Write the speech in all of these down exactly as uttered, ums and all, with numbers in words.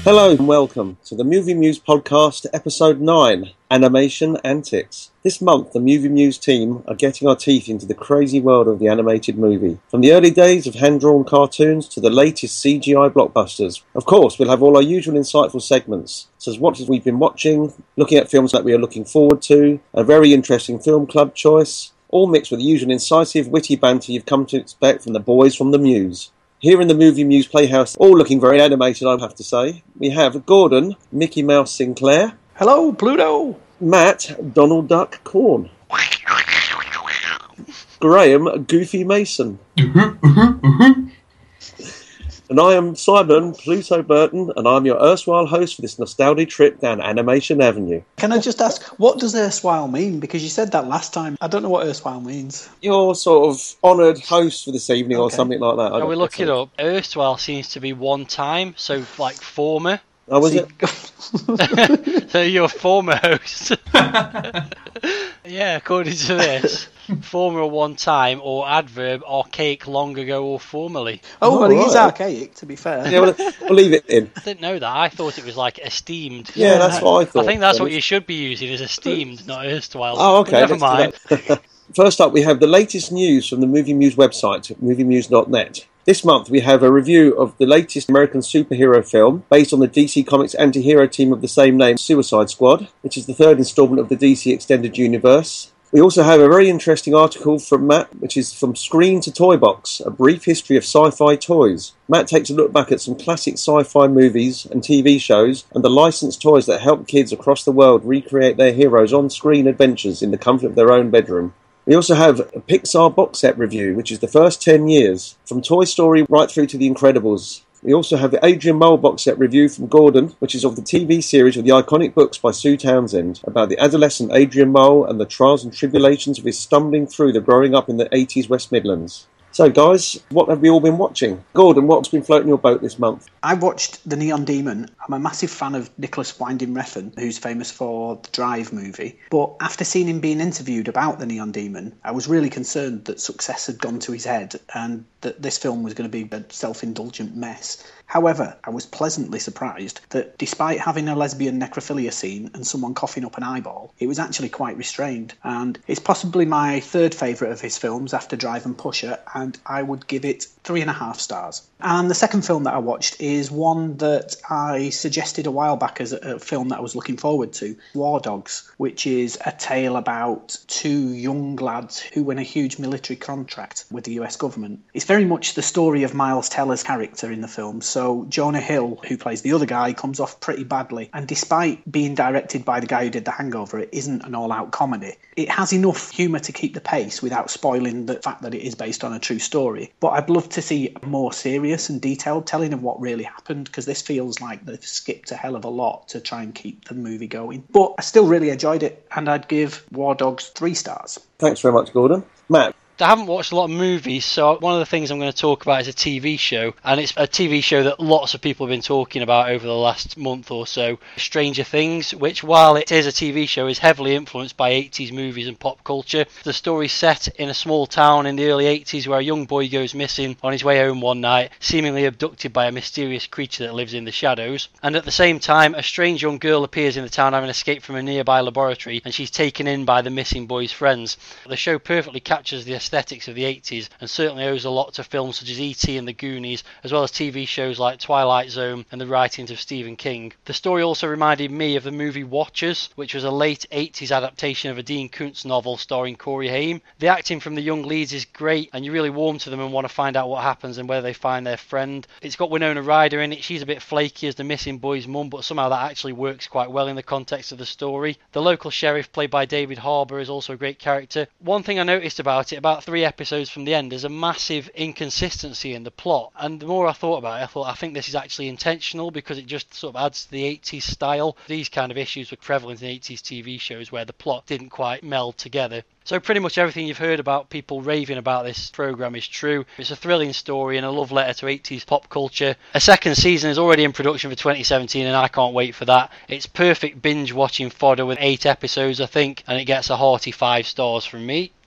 Hello and welcome to the Movie Muse podcast, episode nine, Animation Antics. This month, the Movie Muse team are getting our teeth into the crazy world of the animated movie. From the early days of hand-drawn cartoons to the latest C G I blockbusters. Of course, we'll have all our usual insightful segments, such as what we've been watching, looking at films that we are looking forward to, a very interesting film club choice, all mixed with the usual incisive, witty banter you've come to expect from the boys from the Muse. Here in the Movie Muse Playhouse, all looking very animated, I have to say. We have Gordon, Mickey Mouse Sinclair. Hello, Pluto. Matt, Donald Duck Corn. Graham, Goofy Mason. And I am Simon, Pluto Burton, and I'm your erstwhile host for this nostalgic trip down Animation Avenue. Can I just ask, what does erstwhile mean? Because you said that last time. I don't know what erstwhile means. You're sort of honoured host for this evening, okay, or something like that. Shall we look it up? Erstwhile seems to be one time, so like former. Oh, was so it? So you're a former host. Yeah, according to this. Former one time, or adverb, archaic, long ago, or formerly. Oh, Oh, well, he is right. archaic, to be fair. Yeah, we'll, we'll leave it in. I didn't know that. I thought it was like esteemed. Yeah, that's what I thought. I think that's what you should be using, is esteemed, not erstwhile. Oh, okay. But never mind. First up, we have the latest news from the Movie Muse website, movie muse dot net. This month, we have a review of the latest American superhero film based on the D C Comics anti-hero team of the same name, Suicide Squad, which is the third installment of the D C Extended Universe. We also have a very interesting article from Matt, which is From Screen to Toy Box, a brief history of sci-fi toys. Matt takes a look back at some classic sci-fi movies and T V shows and the licensed toys that help kids across the world recreate their heroes' on-screen adventures in the comfort of their own bedroom. We also have a Pixar box set review, which is the first ten years, from Toy Story right through to The Incredibles. We also have the Adrian Mole box set review from Gordon, which is of the T V series of the iconic books by Sue Townsend, about the adolescent Adrian Mole and the trials and tribulations of his stumbling through the growing up in the eighties West Midlands. So guys, what have we all been watching? Gordon, what's been floating your boat this month? I watched The Neon Demon. I'm a massive fan of Nicholas Winding Refn, who's famous for the Drive movie. But after seeing him being interviewed about The Neon Demon, I was really concerned that success had gone to his head and that this film was going to be a self-indulgent mess. However, I was pleasantly surprised that despite having a lesbian necrophilia scene and someone coughing up an eyeball, it was actually quite restrained. And it's possibly my third favourite of his films after Drive and Pusher, and I would give it three and a half stars. And the second film that I watched is one that I suggested a while back as a film that I was looking forward to, War Dogs, which is a tale about two young lads who win a huge military contract with the U S government. It's very much the story of Miles Teller's character in the film. So Jonah Hill, who plays the other guy, comes off pretty badly. And despite being directed by the guy who did The Hangover, it isn't an all-out comedy. It has enough humour to keep the pace without spoiling the fact that it is based on a true story. But I'd love to see a more serious and detailed telling of what really happened, because this feels like they've skipped a hell of a lot to try and keep the movie going. But I still really enjoyed it, and I'd give War Dogs three stars. Thanks very much, Gordon. Matt? I haven't watched a lot of movies, so one of the things I'm going to talk about is a T V show, and it's a T V show that lots of people have been talking about over the last month or so, Stranger Things, which, while it is a T V show, is heavily influenced by eighties movies and pop culture. The story's set in a small town in the early eighties where a young boy goes missing on his way home one night, seemingly abducted by a mysterious creature that lives in the shadows, and at the same time a strange young girl appears in the town having escaped from a nearby laboratory, and she's taken in by the missing boy's friends. The show perfectly captures the aesthetics of the eighties and certainly owes a lot to films such as E T and The Goonies, as well as T V shows like Twilight Zone and the writings of Stephen King. The story also reminded me of the movie Watchers, which was a late eighties adaptation of a Dean Koontz novel starring Corey Haim. The acting from the young leads is great, and you really warm to them and want to find out what happens and whether they find their friend. It's got Winona Ryder in it. She's a bit flaky as the missing boy's mum, but somehow that actually works quite well in the context of the story. The local sheriff, played by David Harbour, is also a great character. One thing I noticed about it, about three episodes from the end, there's a massive inconsistency in the plot, and the more I thought about it, I thought I think this is actually intentional, because it just sort of adds to the eighties style. These kind of issues were prevalent in eighties T V shows where the plot didn't quite meld together. So pretty much everything you've heard about people raving about this programme is true. It's a thrilling story and a love letter to eighties pop culture. A second season is already in production for twenty seventeen, and I can't wait for that. It's perfect binge watching fodder with eight episodes, I think, and it gets a hearty five stars from me.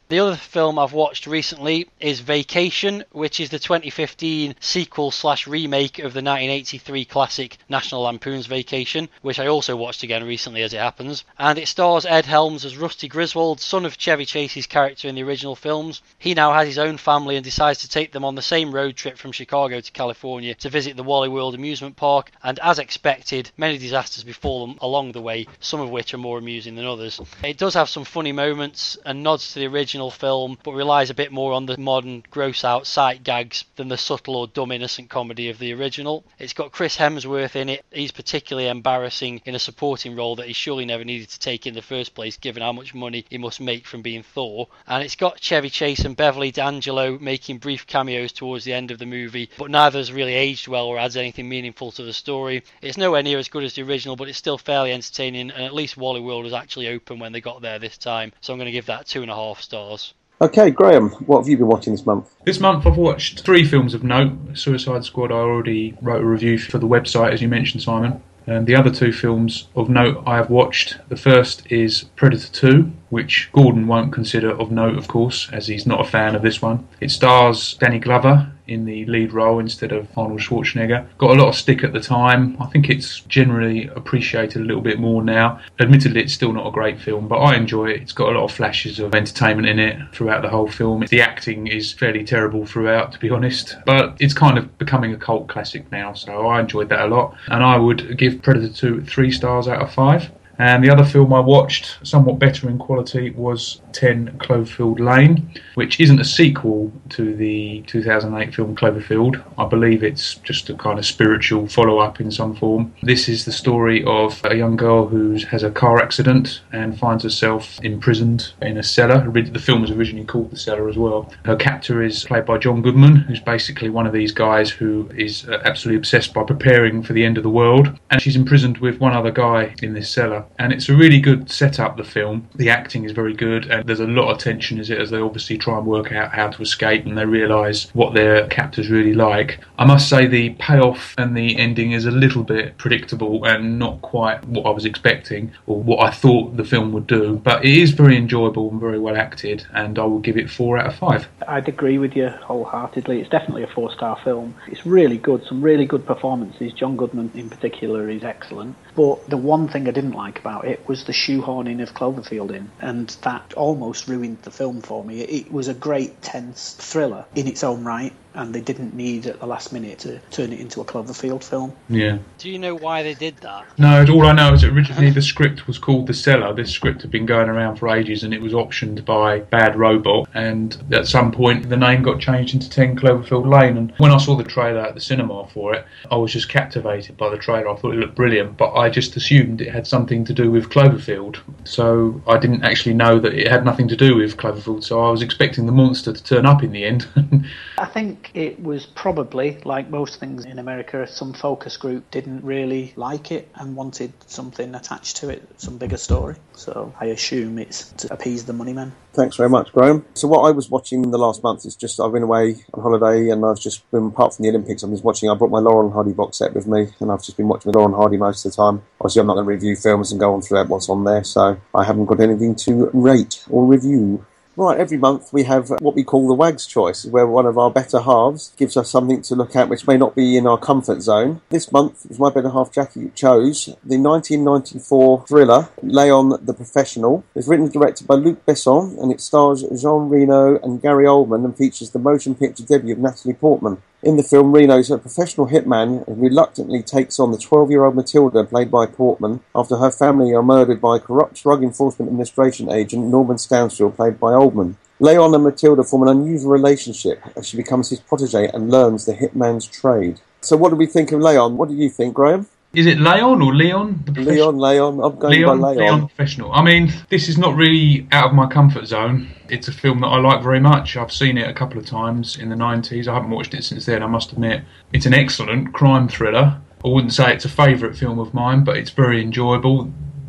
The other film I've watched recently is Vacation, which is the twenty fifteen sequel slash remake of the nineteen eighty-three classic National Lampoon's Vacation, which I also watched again recently as it happens. And it stars Ed Helms as Rusty Griswold, son of Chevy Chase's character in the original films. He now has his own family and decides to take them on the same road trip from Chicago to California to visit the Wally World amusement park, and as expected, many disasters befall them along the way, some of which are more amusing than others. It does have some funny moments and nods to the original film, but relies a bit more on the modern gross out sight gags than the subtle or dumb innocent comedy of the original. It's got Chris Hemsworth in it. He's particularly embarrassing in a supporting role that he surely never needed to take in the first place, given how much money he must make from being Thor. And it's got Chevy Chase and Beverly D'Angelo making brief cameos towards the end of the movie, but neither has really aged well or adds anything meaningful to the story. It's nowhere near as good as the original, but it's still fairly entertaining, and at least Wally World was actually open when they got there this time, so I'm going to give that two and a half stars. Okay, Graham, what have you been watching this month? This month I've watched three films of note. Suicide Squad I already wrote a review for the website, as you mentioned, Simon. And the other two films of note I have watched, the first is Predator two, which Gordon won't consider of note, of course, as he's not a fan of this one. It stars Danny Glover in the lead role instead of Arnold Schwarzenegger. Got a lot of stick at the time. I think it's generally appreciated a little bit more now. Admittedly, it's still not a great film, but I enjoy it. It's got a lot of flashes of entertainment in it throughout the whole film. The acting is fairly terrible throughout, to be honest, but it's kind of becoming a cult classic now, so I enjoyed that a lot. And I would give Predator two three stars out of five. And the other film I watched, somewhat better in quality, was ten Cloverfield Lane, which isn't a sequel to the two thousand eight film Cloverfield. I believe it's just a kind of spiritual follow-up in some form. This is the story of a young girl who has a car accident and finds herself imprisoned in a cellar. The film was originally called The Cellar as well. Her captor is played by John Goodman, who's basically one of these guys who is absolutely obsessed by preparing for the end of the world. And she's imprisoned with one other guy in this cellar. And it's a really good setup, the film. The acting is very good, and there's a lot of tension as, it, as they obviously try and work out how to escape, and they realise what their captors really like. I must say the payoff and the ending is a little bit predictable and not quite what I was expecting or what I thought the film would do, but it is very enjoyable and very well acted, and I will give it four out of five. I'd agree with you wholeheartedly. It's definitely a four-star film. It's really good, some really good performances. John Goodman in particular is excellent. But the one thing I didn't like about it was the shoehorning of Cloverfield in, and that almost ruined the film for me. It was a great, tense thriller in its own right, and they didn't need at the last minute to turn it into a Cloverfield film. Yeah. Do you know why they did that? No, all I know is that originally the script was called The Cellar. This script had been going around for ages, and it was optioned by Bad Robot, and at some point the name got changed into ten Cloverfield Lane, and when I saw the trailer at the cinema for it, I was just captivated by the trailer. I thought it looked brilliant, but I just assumed it had something to do with Cloverfield, so I didn't actually know that it had nothing to do with Cloverfield, so I was expecting the monster to turn up in the end. I think it was probably, like most things in America, some focus group didn't really like it and wanted something attached to it, some bigger story. So I assume it's to appease the money men. Thanks very much, Graham. So what I was watching in the last month is just, I've been away on holiday and I've just been, apart from the Olympics, I've been watching, I brought my Laurel and Hardy box set with me, and I've just been watching Laurel and Hardy most of the time. Obviously I'm not going to review films and go on through what's on there, so I haven't got anything to rate or review. Right, every month we have what we call the Wag's Choice, where one of our better halves gives us something to look at which may not be in our comfort zone. This month, my better half Jackie chose the nineteen ninety-four thriller Leon the Professional. It's written and directed by Luc Besson, and it stars Jean Reno and Gary Oldman and features the motion picture debut of Natalie Portman. In the film, Reno is a professional hitman who reluctantly takes on the twelve-year-old Matilda, played by Portman, after her family are murdered by a corrupt Drug Enforcement Administration agent Norman Stansfield, played by Oldman. Leon and Matilda form an unusual relationship as she becomes his protege and learns the hitman's trade. So what do we think of Leon? What do you think, Graham? Is it Leon or Leon? The Leon, Leon. I'm going Leon, by Leon. Leon Professional. I mean, this is not really out of my comfort zone. It's a film that I like very much. I've seen it a couple of times in the nineties. I haven't watched it since then, I must admit. It's an excellent crime thriller. I wouldn't say it's a favourite film of mine, but it's very enjoyable.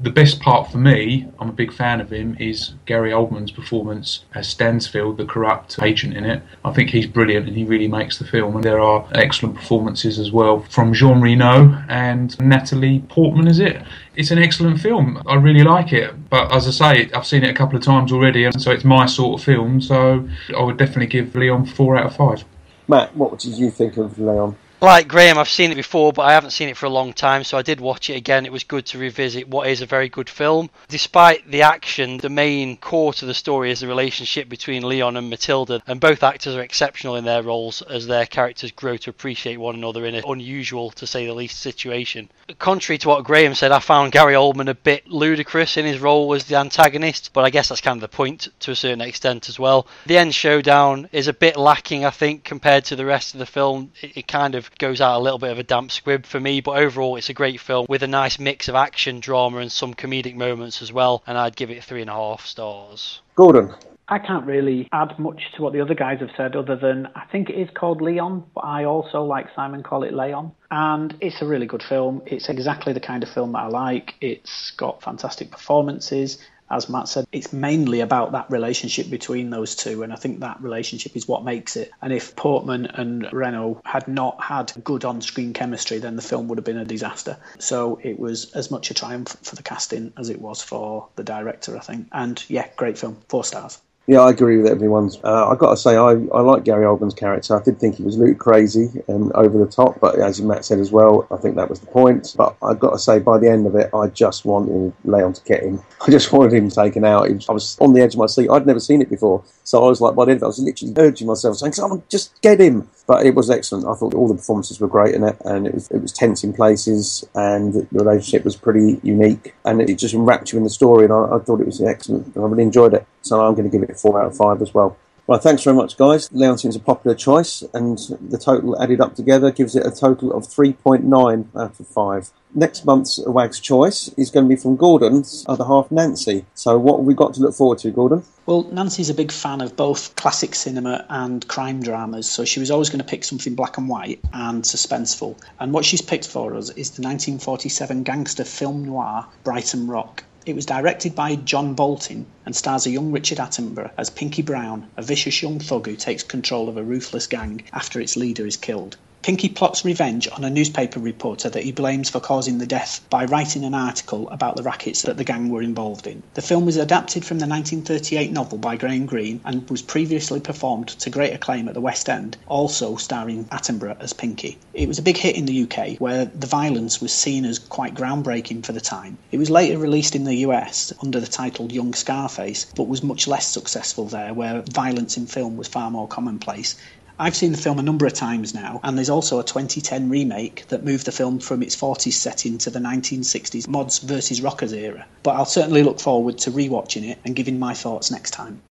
the best part for me, I'm a big fan of him, is Gary Oldman's performance as Stansfield, the corrupt agent in it. I think he's brilliant and he really makes the film. And there are excellent performances as well from Jean Reno and Natalie Portman, is it? It's an excellent film. I really like it. But as I say, I've seen it a couple of times already, and so it's my sort of film. So I would definitely give Leon four out of five. Matt, what did you think of Leon? Like Graham, I've seen it before, but I haven't seen it for a long time, so I did watch it again. It was good to revisit what is a very good film. Despite the action, the main core to the story is the relationship between Leon and Matilda, and both actors are exceptional in their roles as their characters grow to appreciate one another in an unusual, to say the least, situation. Contrary to what Graham said, I found Gary Oldman a bit ludicrous in his role as the antagonist, but I guess that's kind of the point to a certain extent as well. The end showdown is a bit lacking, I think, compared to the rest of the film. It, it kind of goes out a little bit of a damp squib for me, but overall it's a great film with a nice mix of action, drama and some comedic moments as well, and I'd give it three and a half stars. Gordon? I can't really add much to what the other guys have said other than I think it is called Leon, but I also, like Simon, call it Leon. And it's a really good film. It's exactly the kind of film that I like. It's got fantastic performances. As Matt said, it's mainly about that relationship between those two, and I think that relationship is what makes it. And if Portman and Reno had not had good on-screen chemistry, then the film would have been a disaster. So it was as much a triumph for the casting as it was for the director, I think. And yeah, great film, four stars. Yeah, I agree with everyone's. Uh, I've got to say, I, I like Gary Oldman's character. I did think he was a little crazy and over the top, but as Matt said as well, I think that was the point. But I've got to say, by the end of it, I just wanted Leon to get him. I just wanted him taken out. Was, I was on the edge of my seat. I'd never seen it before. So I was like, by the end of it, I was literally urging myself, saying, someone just get him. But it was excellent. I thought all the performances were great in it, and it was, it was tense in places, and the relationship was pretty unique, and it just wrapped you in the story, and I, I thought it was excellent, and I really enjoyed it. So I'm going to give it four out of five as well. Well, thanks very much, guys. Leon seems a popular choice, and the total added up together gives it a total of three point nine out of five. Next month's Wag's Choice is going to be from Gordon's other half, Nancy. So what have we got to look forward to, Gordon? Well, Nancy's a big fan of both classic cinema and crime dramas, so she was always going to pick something black and white and suspenseful. And what she's picked for us is the nineteen forty-seven gangster film noir, Brighton Rock. It was directed by John Bolton and stars a young Richard Attenborough as Pinky Brown, a vicious young thug who takes control of a ruthless gang after its leader is killed. Pinky plots revenge on a newspaper reporter that he blames for causing the death by writing an article about the rackets that the gang were involved in. The film was adapted from the nineteen thirty-eight novel by Graham Greene and was previously performed to great acclaim at the West End, also starring Attenborough as Pinky. It was a big hit in the U K, where the violence was seen as quite groundbreaking for the time. It was later released in the U S under the title Young Scarface, but was much less successful there, where violence in film was far more commonplace. I've seen the film a number of times now, and there's also a twenty ten remake that moved the film from its forties setting to the nineteen sixties Mods versus Rockers era. But I'll certainly look forward to rewatching it and giving my thoughts next time.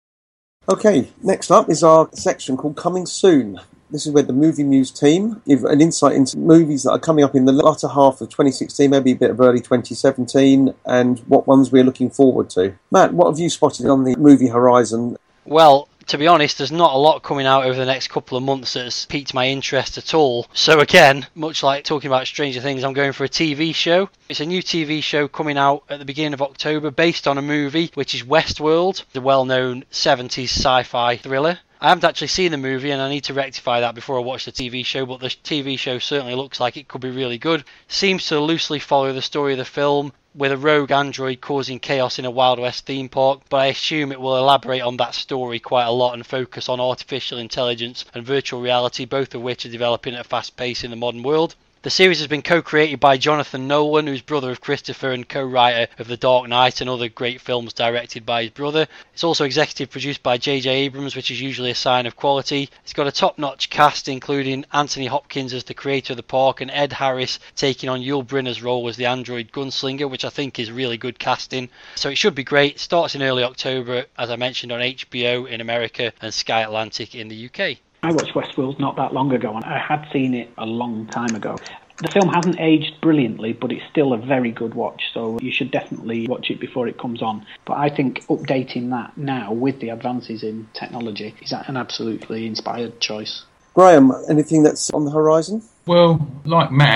Okay, next up is our section called Coming Soon. This is where the Movie Muse team give an insight into movies that are coming up in the latter half of twenty sixteen, maybe a bit of early twenty seventeen, and what ones we're looking forward to. Matt, what have you spotted on the movie horizon? Well, to be honest, there's not a lot coming out over the next couple of months that's piqued my interest at all. So again, much like talking about Stranger Things, I'm going for a T V show. It's a new T V show coming out at the beginning of October based on a movie, which is Westworld, the well-known seventies sci-fi thriller. I haven't actually seen the movie and I need to rectify that before I watch the T V show, but the T V show certainly looks like it could be really good. Seems to loosely follow the story of the film, with a rogue android causing chaos in a Wild West theme park, but I assume it will elaborate on that story quite a lot and focus on artificial intelligence and virtual reality, both of which are developing at a fast pace in the modern world. The series has been co-created by Jonathan Nolan, who's brother of Christopher and co-writer of The Dark Knight and other great films directed by his brother. It's also executive produced by J J Abrams, which is usually a sign of quality. It's got a top-notch cast, including Anthony Hopkins as the creator of the park and Ed Harris taking on Yul Brynner's role as the android gunslinger, which I think is really good casting. So it should be great. It starts in early October, as I mentioned, on H B O in America and Sky Atlantic in the U K. I watched Westworld not that long ago, and I had seen it a long time ago. The film hasn't aged brilliantly, but it's still a very good watch, so you should definitely watch it before it comes on. But I think updating that now with the advances in technology is an absolutely inspired choice. Graham, anything that's on the horizon? Well, like Matt,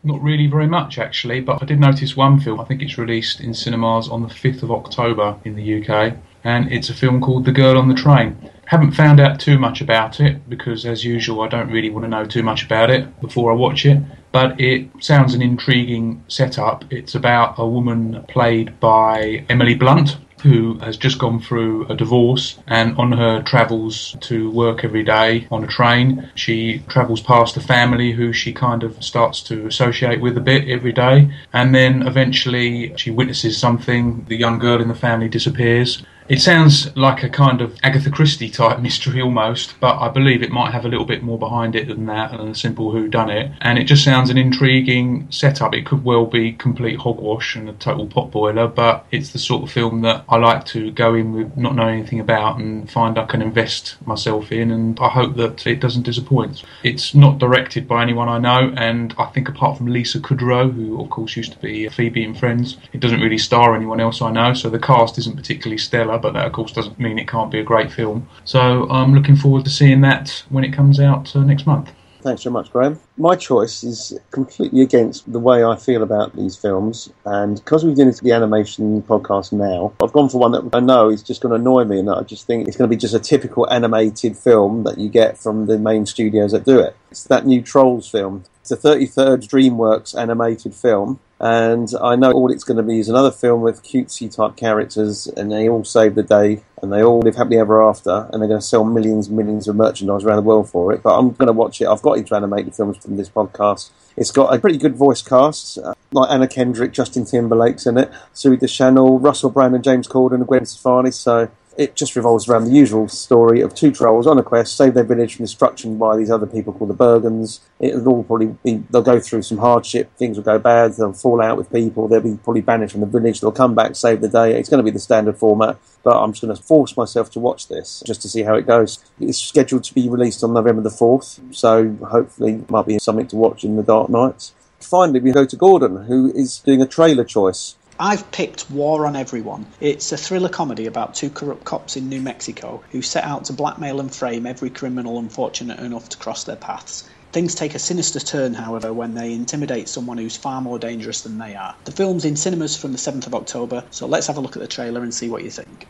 Not really very much, actually, but I did notice one film. I think it's released in cinemas on the fifth of October in the U K, and it's a film called The Girl on the Train. Haven't found out too much about it, because as usual I don't really want to know too much about it before I watch it, but it sounds an intriguing setup. It's about a woman played by Emily Blunt, who has just gone through a divorce, and on her travels to work every day on a train, she travels past a family who she kind of starts to associate with a bit every day, and then eventually she witnesses something. The young girl in the family disappears. It sounds like a kind of Agatha Christie type mystery almost, but I believe it might have a little bit more behind it than that, and a simple whodunit. And it just sounds an intriguing setup. It could well be complete hogwash and a total potboiler, but it's the sort of film that I like to go in with not knowing anything about and find I can invest myself in, and I hope that it doesn't disappoint. It's not directed by anyone I know, and I think apart from Lisa Kudrow, who of course used to be Phoebe in Friends, it doesn't really star anyone else I know, so the cast isn't particularly stellar, but that of course doesn't mean it can't be a great film. So I'm looking forward to seeing that when it comes out uh, next month. Thanks very much, Graham. My choice is completely against the way I feel about these films, and because we're doing the animation podcast now, I've gone for one that I know is just going to annoy me, and I just think it's going to be just a typical animated film that you get from the main studios that do it. It's that new Trolls film. It's a thirty-third DreamWorks animated film, and I know all it's going to be is another film with cutesy type characters, and they all save the day, and they all live happily ever after, and they're going to sell millions and millions of merchandise around the world for it. But I'm going to watch it. I've got into animated films from this podcast. It's got a pretty good voice cast, uh, like Anna Kendrick, Justin Timberlake's in it, Zooey Deschanel, Russell Brand and James Corden and Gwen Stefani, so it just revolves around the usual story of two trolls on a quest, save their village from destruction by these other people called the Bergens. It'll all probably be, they'll go through some hardship, things will go bad, they'll fall out with people, they'll be probably banished from the village, they'll come back, save the day. It's going to be the standard format, but I'm just going to force myself to watch this just to see how it goes. It's scheduled to be released on November the fourth, so hopefully it might be something to watch in the dark nights. Finally, we go to Gordon, who is doing a trailer choice. I've picked War on Everyone. It's a thriller comedy about two corrupt cops in New Mexico who set out to blackmail and frame every criminal unfortunate enough to cross their paths. Things take a sinister turn, however, when they intimidate someone who's far more dangerous than they are. The film's in cinemas from the seventh of October, so let's have a look at the trailer and see what you think.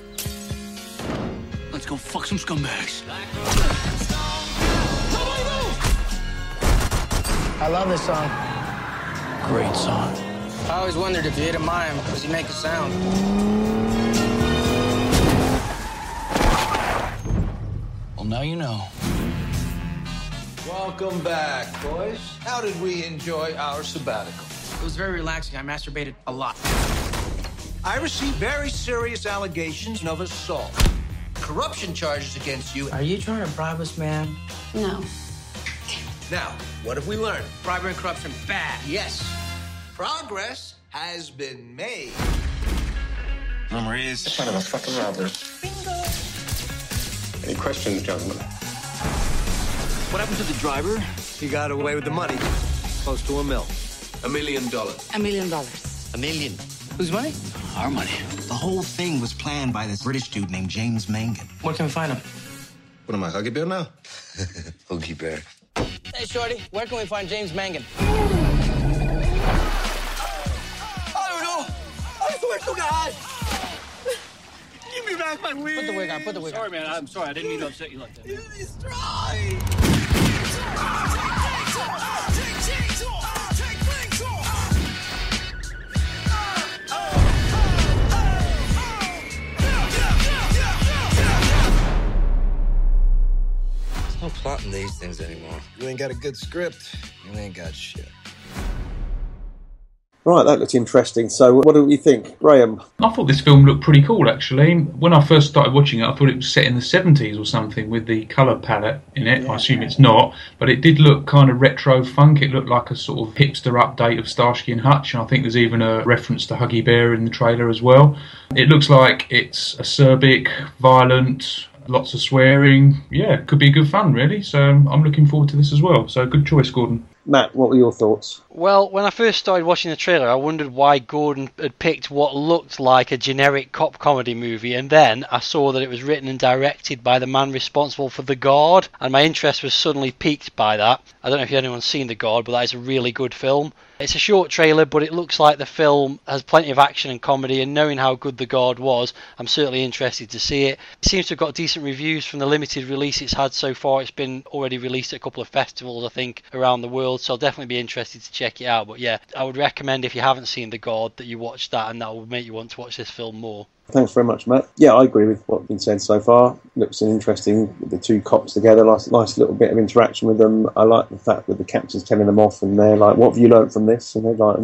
Let's go fuck some scumbags. I love this song. Great song. I always wondered if you hit a mime, does he make a sound? Well, now you know. Welcome back, boys. How did we enjoy our sabbatical? It was very relaxing. I masturbated a lot. I received very serious allegations of assault. Corruption charges against you. Are you trying to bribe us, man? No. Now, what have we learned? Bribery and corruption, bad. Yes. Progress has been made. Number is... It's kind of a fucking robbery. Bingo. Any questions, gentlemen? What happened to the driver? He got away with the money. Close to a mil. A million dollars. A million dollars. A million. Whose money? Our money. The whole thing was planned by this British dude named James Mangan. Where can we find him? What am I, Huggy Bear now? Huggy Bear. Hey, Shorty, where can we find James Mangan? I swear to God! Give me back my wig! Put the wig on, put the wig on. Sorry, man, I'm sorry. I didn't mean to upset you like that. Destroy! There's no plot in these things anymore. You ain't got a good script, you ain't got shit. Right, that looks interesting. So what do you think, Graham? I thought this film looked pretty cool, actually. When I first started watching it, I thought it was set in the seventies or something with the colour palette in it. Yeah. I assume it's not, but it did look kind of retro funk. It looked like a sort of hipster update of Starsky and Hutch, and I think there's even a reference to Huggy Bear in the trailer as well. It looks like it's acerbic, violent, lots of swearing. Yeah, could be good fun, really. So I'm looking forward to this as well. So good choice, Gordon. Matt, what were your thoughts? Well, when I first started watching the trailer, I wondered why Gordon had picked what looked like a generic cop comedy movie, and then I saw that it was written and directed by the man responsible for The Guard, and my interest was suddenly piqued by that. I don't know if anyone's seen The Guard, but that is a really good film. It's a short trailer, but it looks like the film has plenty of action and comedy, and knowing how good The Guard was, I'm certainly interested to see it. It seems to have got decent reviews from the limited release it's had so far. It's been already released at a couple of festivals, I think, around the world, so I'll definitely be interested to check it out. But yeah, I would recommend, if you haven't seen The Guard, that you watch that, and that will make you want to watch this film more. Thanks very much, Matt. Yeah, I agree with what's been said so far. Looks interesting with the two cops together. Nice, nice little bit of interaction with them. I like the fact that the captain's telling them off, and they're like, "What have you learnt from this?" And they're like,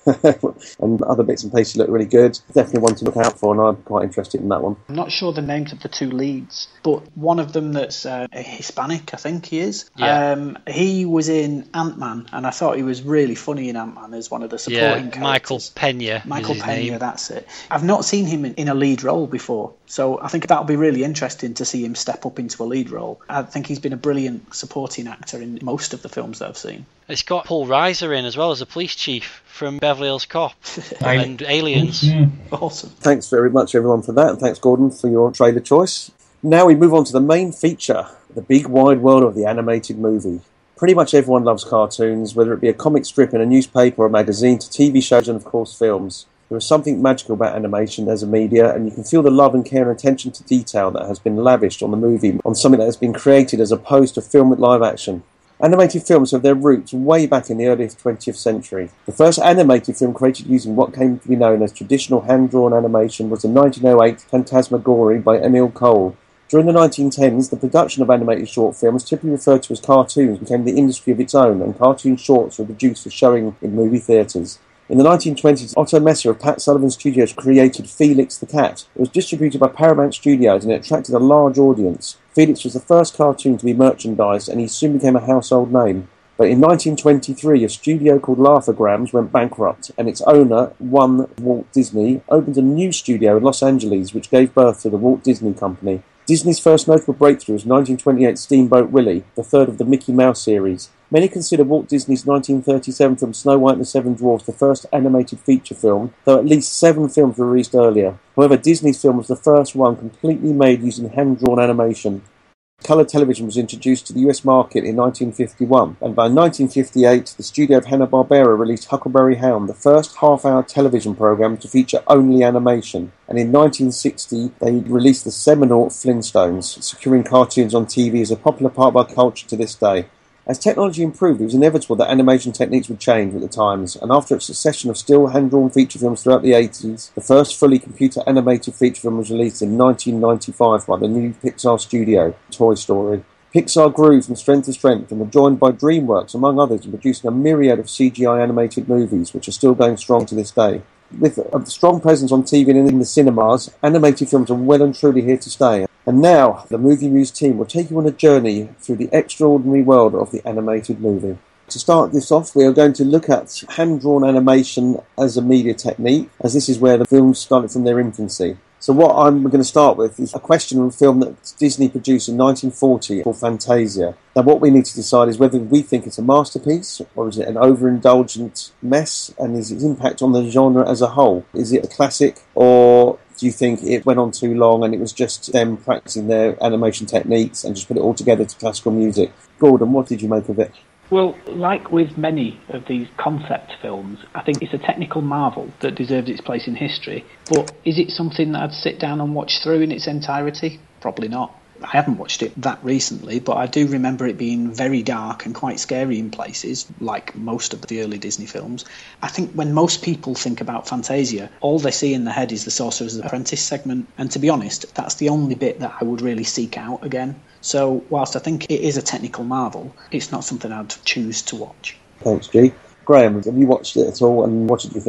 mm. and other bits and pieces look really good. Definitely one to look out for, and I'm quite interested in that one. I'm not sure the names of the two leads, but one of them that's uh, Hispanic, I think he is. Yeah. Um, he was in Ant-Man, and I thought he was really funny in Ant-Man as one of the supporting yeah, characters. Michael Pena. Michael his Pena, name. that's it. I've not seen him in, in a lead role before, so I think that'll be really interesting to see him step up into a lead role. I think he's been a brilliant supporting actor in most of the films that I've seen. It's got Paul Reiser in as well as the police chief from Beverly Hills Cop and Aliens. Yeah. Awesome. Thanks very much, everyone, for that, and thanks, Gordon, for your trailer choice. Now we move on to the main feature, the big wide world of the animated movie. Pretty much everyone loves cartoons, whether it be a comic strip in a newspaper or a magazine, to T V shows and, of course, films. There is something magical about animation as a media, and you can feel the love and care and attention to detail that has been lavished on the movie, on something that has been created as opposed to film with live action. Animated films have their roots way back in the early twentieth century. The first animated film created using what came to be known as traditional hand-drawn animation was the nineteen oh eight Phantasmagoria by Emil Cole. During the nineteen tens, the production of animated short films, typically referred to as cartoons, became the industry of its own, and cartoon shorts were produced for showing in movie theatres. In the nineteen twenties, Otto Messer of Pat Sullivan Studios created Felix the Cat. It was distributed by Paramount Studios and it attracted a large audience. Felix was the first cartoon to be merchandised, and he soon became a household name. But in nineteen twenty-three, a studio called Laugh-O-Grams went bankrupt, and its owner, one Walt Disney, opened a new studio in Los Angeles, which gave birth to the Walt Disney Company. Disney's first notable breakthrough was nineteen twenty-eight Steamboat Willie, the third of the Mickey Mouse series. Many consider Walt Disney's nineteen thirty-seven film Snow White and the Seven Dwarfs the first animated feature film, though at least seven films were released earlier. However, Disney's film was the first one completely made using hand-drawn animation. Colour television was introduced to the U S market in nineteen fifty-one, and by nineteen fifty-eight, the studio of Hanna-Barbera released Huckleberry Hound, the first half-hour television programme to feature only animation. And in nineteen sixty, they released the seminal Flintstones, securing cartoons on T V as a popular part of our culture to this day. As technology improved, it was inevitable that animation techniques would change with the times, and after a succession of still hand-drawn feature films throughout the eighties, the first fully computer-animated feature film was released in nineteen ninety-five by the new Pixar studio, Toy Story. Pixar grew from strength to strength and were joined by DreamWorks, among others, in producing a myriad of C G I animated movies, which are still going strong to this day. With a strong presence on T V and in the cinemas, animated films are well and truly here to stay. And now, the Movie Muse team will take you on a journey through the extraordinary world of the animated movie. To start this off, we are going to look at hand-drawn animation as a media technique, as this is where the films started from their infancy. So what I'm going to start with is a question on a film that Disney produced in nineteen forty called Fantasia. Now what we need to decide is whether we think it's a masterpiece, or is it an overindulgent mess, and is its impact on the genre as a whole? Is it a classic, or do you think it went on too long and it was just them practicing their animation techniques and just put it all together to classical music? Gordon, what did you make of it? Well, like with many of these concept films, I think it's a technical marvel that deserves its place in history. But is it something that I'd sit down and watch through in its entirety? Probably not. I haven't watched it that recently, but I do remember it being very dark and quite scary in places, like most of the early Disney films. I think when most people think about Fantasia, all they see in their head is the Sorcerer's Apprentice segment, and to be honest, that's the only bit that I would really seek out again. So whilst I think it is a technical marvel, it's not something I'd choose to watch. Thanks, G. Graham, have you watched it at all, and what did you think?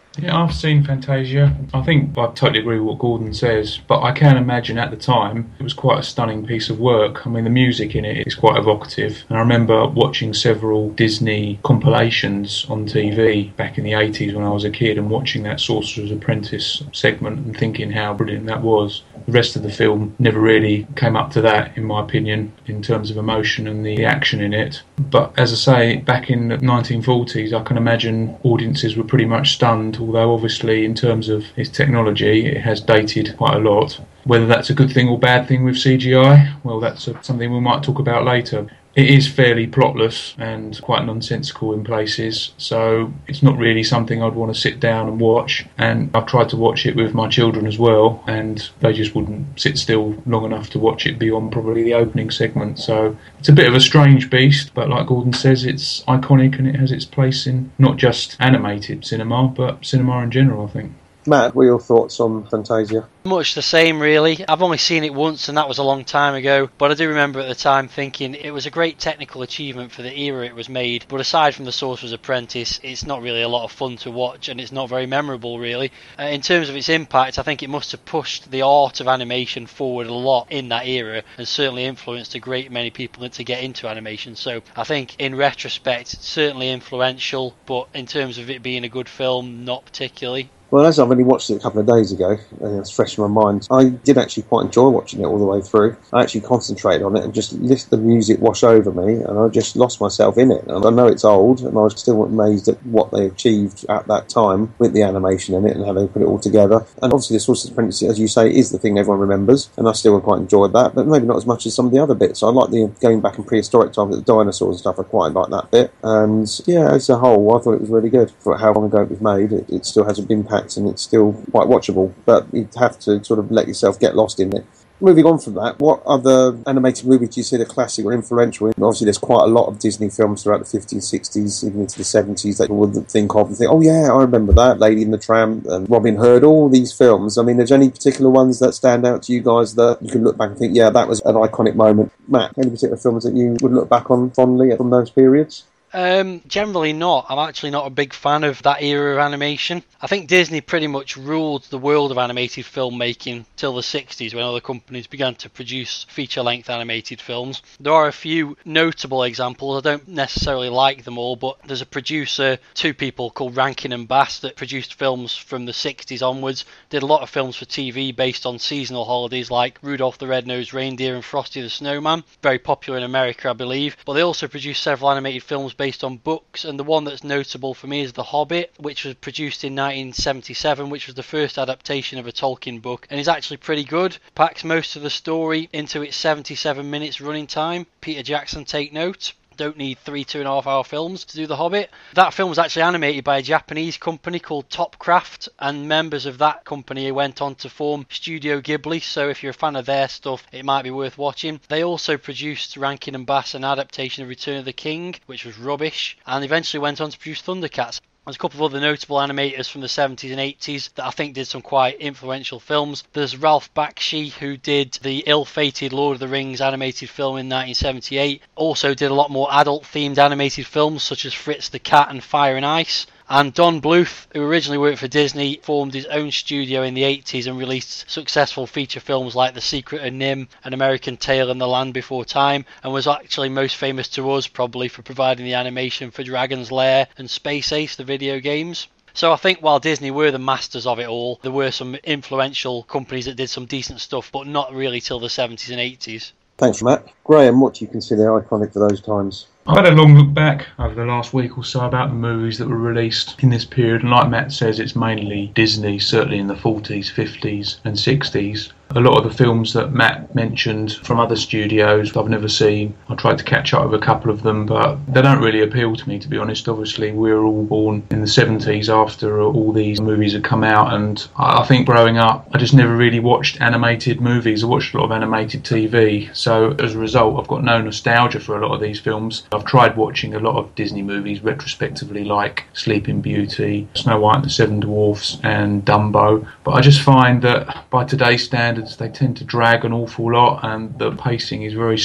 Yeah, I've seen Fantasia. I think I totally agree with what Gordon says, but I can imagine at the time it was quite a stunning piece of work. I mean, the music in it is quite evocative. And I remember watching several Disney compilations on T V back in the eighties when I was a kid and watching that Sorcerer's Apprentice segment and thinking how brilliant that was. The rest of the film never really came up to that, in my opinion, in terms of emotion and the action in it. But as I say, back in the nineteen forties, I can imagine audiences were pretty much stunned, although obviously in terms of its technology, it has dated quite a lot. Whether that's a good thing or bad thing with C G I, well, that's a, something we might talk about later. It is fairly plotless and quite nonsensical in places, so it's not really something I'd want to sit down and watch. And I've tried to watch it with my children as well, and they just wouldn't sit still long enough to watch it beyond probably the opening segment. So it's a bit of a strange beast, but like Gordon says, it's iconic and it has its place in not just animated cinema, but cinema in general, I think. Matt, what are your thoughts on Fantasia? Much the same, really. I've only seen it once, and that was a long time ago, but I do remember at the time thinking it was a great technical achievement for the era it was made, but aside from The Sorcerer's Apprentice, it's not really a lot of fun to watch, and it's not very memorable, really. Uh, in terms of its impact, I think it must have pushed the art of animation forward a lot in that era, and certainly influenced a great many people to get into animation, so I think, in retrospect, it's certainly influential, but in terms of it being a good film, not particularly. Well, as I've only watched it a couple of days ago, and it's fresh in my mind, I did actually quite enjoy watching it all the way through. I actually concentrated on it and just let the music wash over me, and I just lost myself in it. And I know it's old, and I was still amazed at what they achieved at that time with the animation in it and how they put it all together. And obviously The Sorcerer's Apprentice, as you say, is the thing everyone remembers, and I still quite enjoyed that, but maybe not as much as some of the other bits. I like the going back in prehistoric times with the dinosaurs and stuff. I quite like that bit. And yeah, as a whole, I thought it was really good. For how long ago it was made, it, it still has an impact, and it's still quite watchable, but you'd have to sort of let yourself get lost in it. Moving on from that, what other animated movies do you see that are classic or influential? And obviously there's quite a lot of Disney films throughout the fifties, sixties, even into the seventies that you would think of and think, oh yeah, I remember that, Lady and the Tramp and Robin Hood, all these films. I mean, there's any particular ones that stand out to you guys that you can look back and think, yeah, that was an iconic moment? Matt, any particular films that you would look back on fondly from those periods? Um, generally not. I'm actually not a big fan of that era of animation. I think Disney pretty much ruled the world of animated filmmaking till the sixties, when other companies began to produce feature-length animated films. There are a few notable examples. I don't necessarily like them all, but there's a producer, two people called Rankin and Bass, that produced films from the sixties onwards. Did a lot of films for T V based on seasonal holidays like Rudolph the Red-Nosed Reindeer and Frosty the Snowman. Very popular in America, I believe. But they also produced several animated films based on books, and the one that's notable for me is The Hobbit, which was produced in nineteen seventy-seven, which was the first adaptation of a Tolkien book, and is actually pretty good. Packs most of the story into its seventy-seven minutes running time. Peter Jackson, take note. Don't need three two and a half hour films to do The Hobbit. That film was actually animated by a Japanese company called Topcraft, and members of that company went on to form Studio Ghibli, so if you're a fan of their stuff, it might be worth watching. They also produced, Rankin and Bass, an adaptation of Return of the King, which was rubbish, and eventually went on to produce Thundercats. There's a couple of other notable animators from the seventies and eighties that I think did some quite influential films. There's Ralph Bakshi, who did the ill-fated Lord of the Rings animated film in nineteen seventy-eight. Also did a lot more adult-themed animated films such as Fritz the Cat and Fire and Ice. And Don Bluth, who originally worked for Disney, formed his own studio in the eighties and released successful feature films like The Secret of Nim, An American Tale, and The Land Before Time, and was actually most famous to us probably for providing the animation for Dragon's Lair and Space Ace, the video games. So I think while Disney were the masters of it all, there were some influential companies that did some decent stuff, but not really till the seventies and eighties. Thanks, Matt. Graham, what do you consider iconic for those times? I've had a long look back over the last week or so about the movies that were released in this period, and like Matt says, it's mainly Disney, certainly in the forties, fifties and sixties. A lot of the films that Matt mentioned from other studios I've never seen. I tried to catch up with a couple of them, but they don't really appeal to me, to be honest. Obviously, we were all born in the seventies after all these movies had come out, and I think growing up, I just never really watched animated movies. I watched a lot of animated T V, so as a result, I've got no nostalgia for a lot of these films. I've tried watching a lot of Disney movies retrospectively, like Sleeping Beauty, Snow White and the Seven Dwarfs, and Dumbo, but I just find that by today's standards, they tend to drag an awful lot, and the pacing is very slow.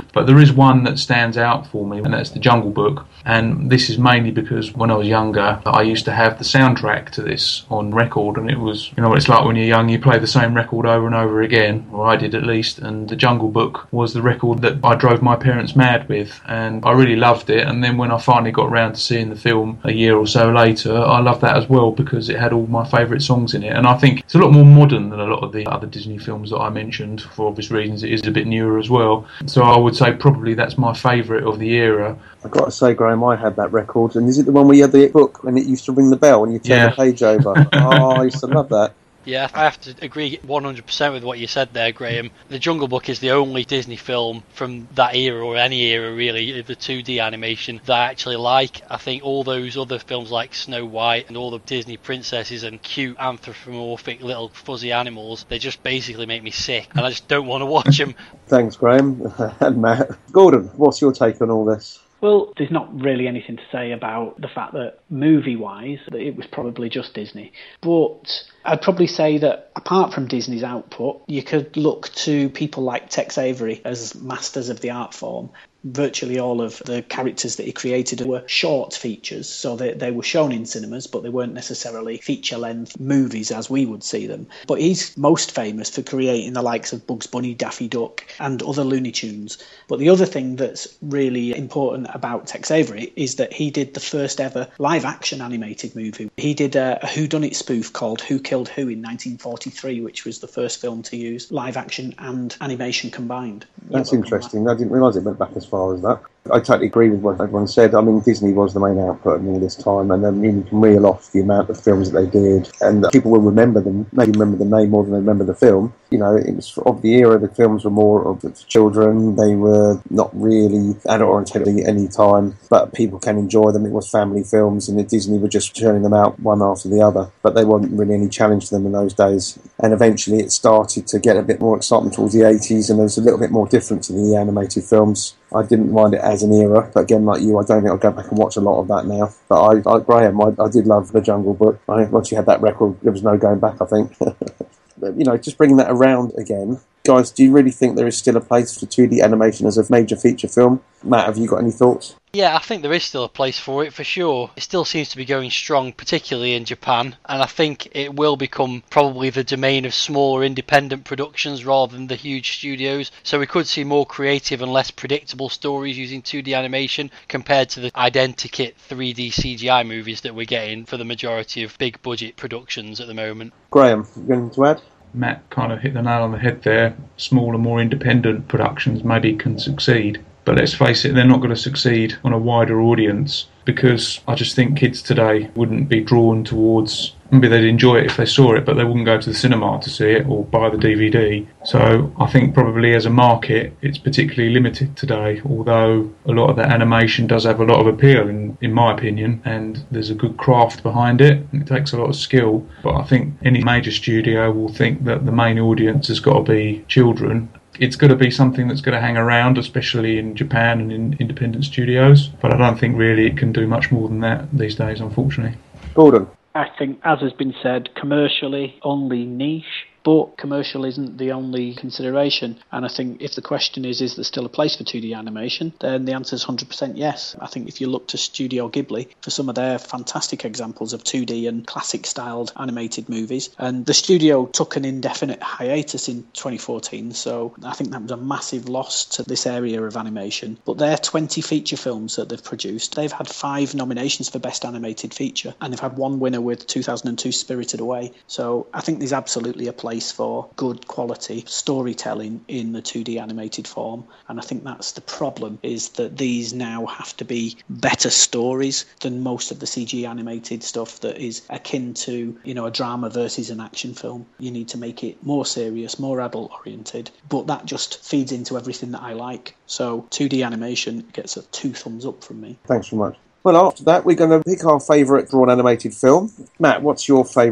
But there is one that stands out for me, and that's The Jungle Book. And this is mainly because when I was younger, I used to have the soundtrack to this on record, and it was, you know what it's like when you're young, you play the same record over and over again, or I did at least, and The Jungle Book was the record that I drove my parents mad with, and I really loved it. And then when I finally got around to seeing the film a year or so later, I loved that as well because it had all my favourite songs in it. And I think it's a lot more modern than a lot of the other Disney films that I mentioned. For obvious reasons, it is a bit newer as well. So I would say probably that's my favourite of the era. I've got to say, Graham, I had that record. And is it the one where you had the book and it used to ring the bell and you turn Yeah. the page over? Oh, I used to love that. Yeah, I have to agree one hundred percent with what you said there, Graham. The Jungle Book is the only Disney film from that era, or any era really, of the two D animation that I actually like. I think all those other films like Snow White and all the Disney princesses and cute anthropomorphic little fuzzy animals, they just basically make me sick, and I just don't want to watch them. Thanks, Graham. And Matt. Gordon, what's your take on all this? Well, there's not really anything to say about the fact that movie-wise, that it was probably just Disney. But I'd probably say that apart from Disney's output, you could look to people like Tex Avery as masters of the art form. Virtually all of the characters that he created were short features, so they, they were shown in cinemas, but they weren't necessarily feature-length movies as we would see them. But he's most famous for creating the likes of Bugs Bunny, Daffy Duck, and other Looney Tunes. But the other thing that's really important about Tex Avery is that he did the first ever live-action animated movie. He did a, a whodunit spoof called Who Killed Who in nineteen forty-three, which was the first film to use live-action and animation combined. That's interesting. I didn't realise it went back as far as that. I totally agree with what everyone said. I mean, Disney was the main output in all this time, and then you can reel off the amount of films that they did, and people will remember them, maybe remember the name more than they remember the film. You know, it was of the era, the films were more of the children, they were not really adult-oriented at any time, but people can enjoy them. It was family films, and Disney were just churning them out one after the other, but there wasn't really any challenge to them in those days. And eventually it started to get a bit more excitement towards the eighties, and there was a little bit more different to the animated films. I didn't mind it as an era, but again, like you, I don't think I'll go back and watch a lot of that now. But I, I Graham, I, I did love The Jungle Book. I think once you had that record, there was no going back, I think. But, you know, just bringing that around again. Guys, do you really think there is still a place for two D animation as a major feature film? Matt, have you got any thoughts? Yeah, I think there is still a place for it, for sure. It still seems to be going strong, particularly in Japan, and I think it will become probably the domain of smaller independent productions rather than the huge studios. So we could see more creative and less predictable stories using two D animation compared to the identikit three D C G I movies that we're getting for the majority of big budget productions at the moment. Graham, you got anything to add? Matt kind of hit the nail on the head there. Smaller, more independent productions maybe can succeed. But let's face it, they're not going to succeed on a wider audience, because I just think kids today wouldn't be drawn towards, maybe they'd enjoy it if they saw it, but they wouldn't go to the cinema to see it or buy the D V D. So I think probably as a market, it's particularly limited today, although a lot of that animation does have a lot of appeal, in, in my opinion, and there's a good craft behind it, and it takes a lot of skill. But I think any major studio will think that the main audience has got to be children. It's going to be something that's going to hang around, especially in Japan and in independent studios. But I don't think really it can do much more than that these days, unfortunately. Gordon? I think, as has been said, commercially only niche. But commercial isn't the only consideration, and I think if the question is, is there still a place for two D animation, then the answer is one hundred percent yes. I think if you look to Studio Ghibli for some of their fantastic examples of two D and classic-styled animated movies, and the studio took an indefinite hiatus in twenty fourteen, so I think that was a massive loss to this area of animation. But their twenty feature films that they've produced, they've had five nominations for Best Animated Feature, and they've had one winner with two thousand two Spirited Away. So I think there's absolutely a place for good quality storytelling in the two D animated form, and I think that's the problem, is that these now have to be better stories than most of the C G animated stuff that is akin to, you know, a drama versus an action film. You need to make it more serious, more adult oriented, but that just feeds into everything that I like. So two D animation gets a two thumbs up from me. Thanks very much. Well, after that, we're going to pick our favourite drawn animated film. Matt, what's your favourite?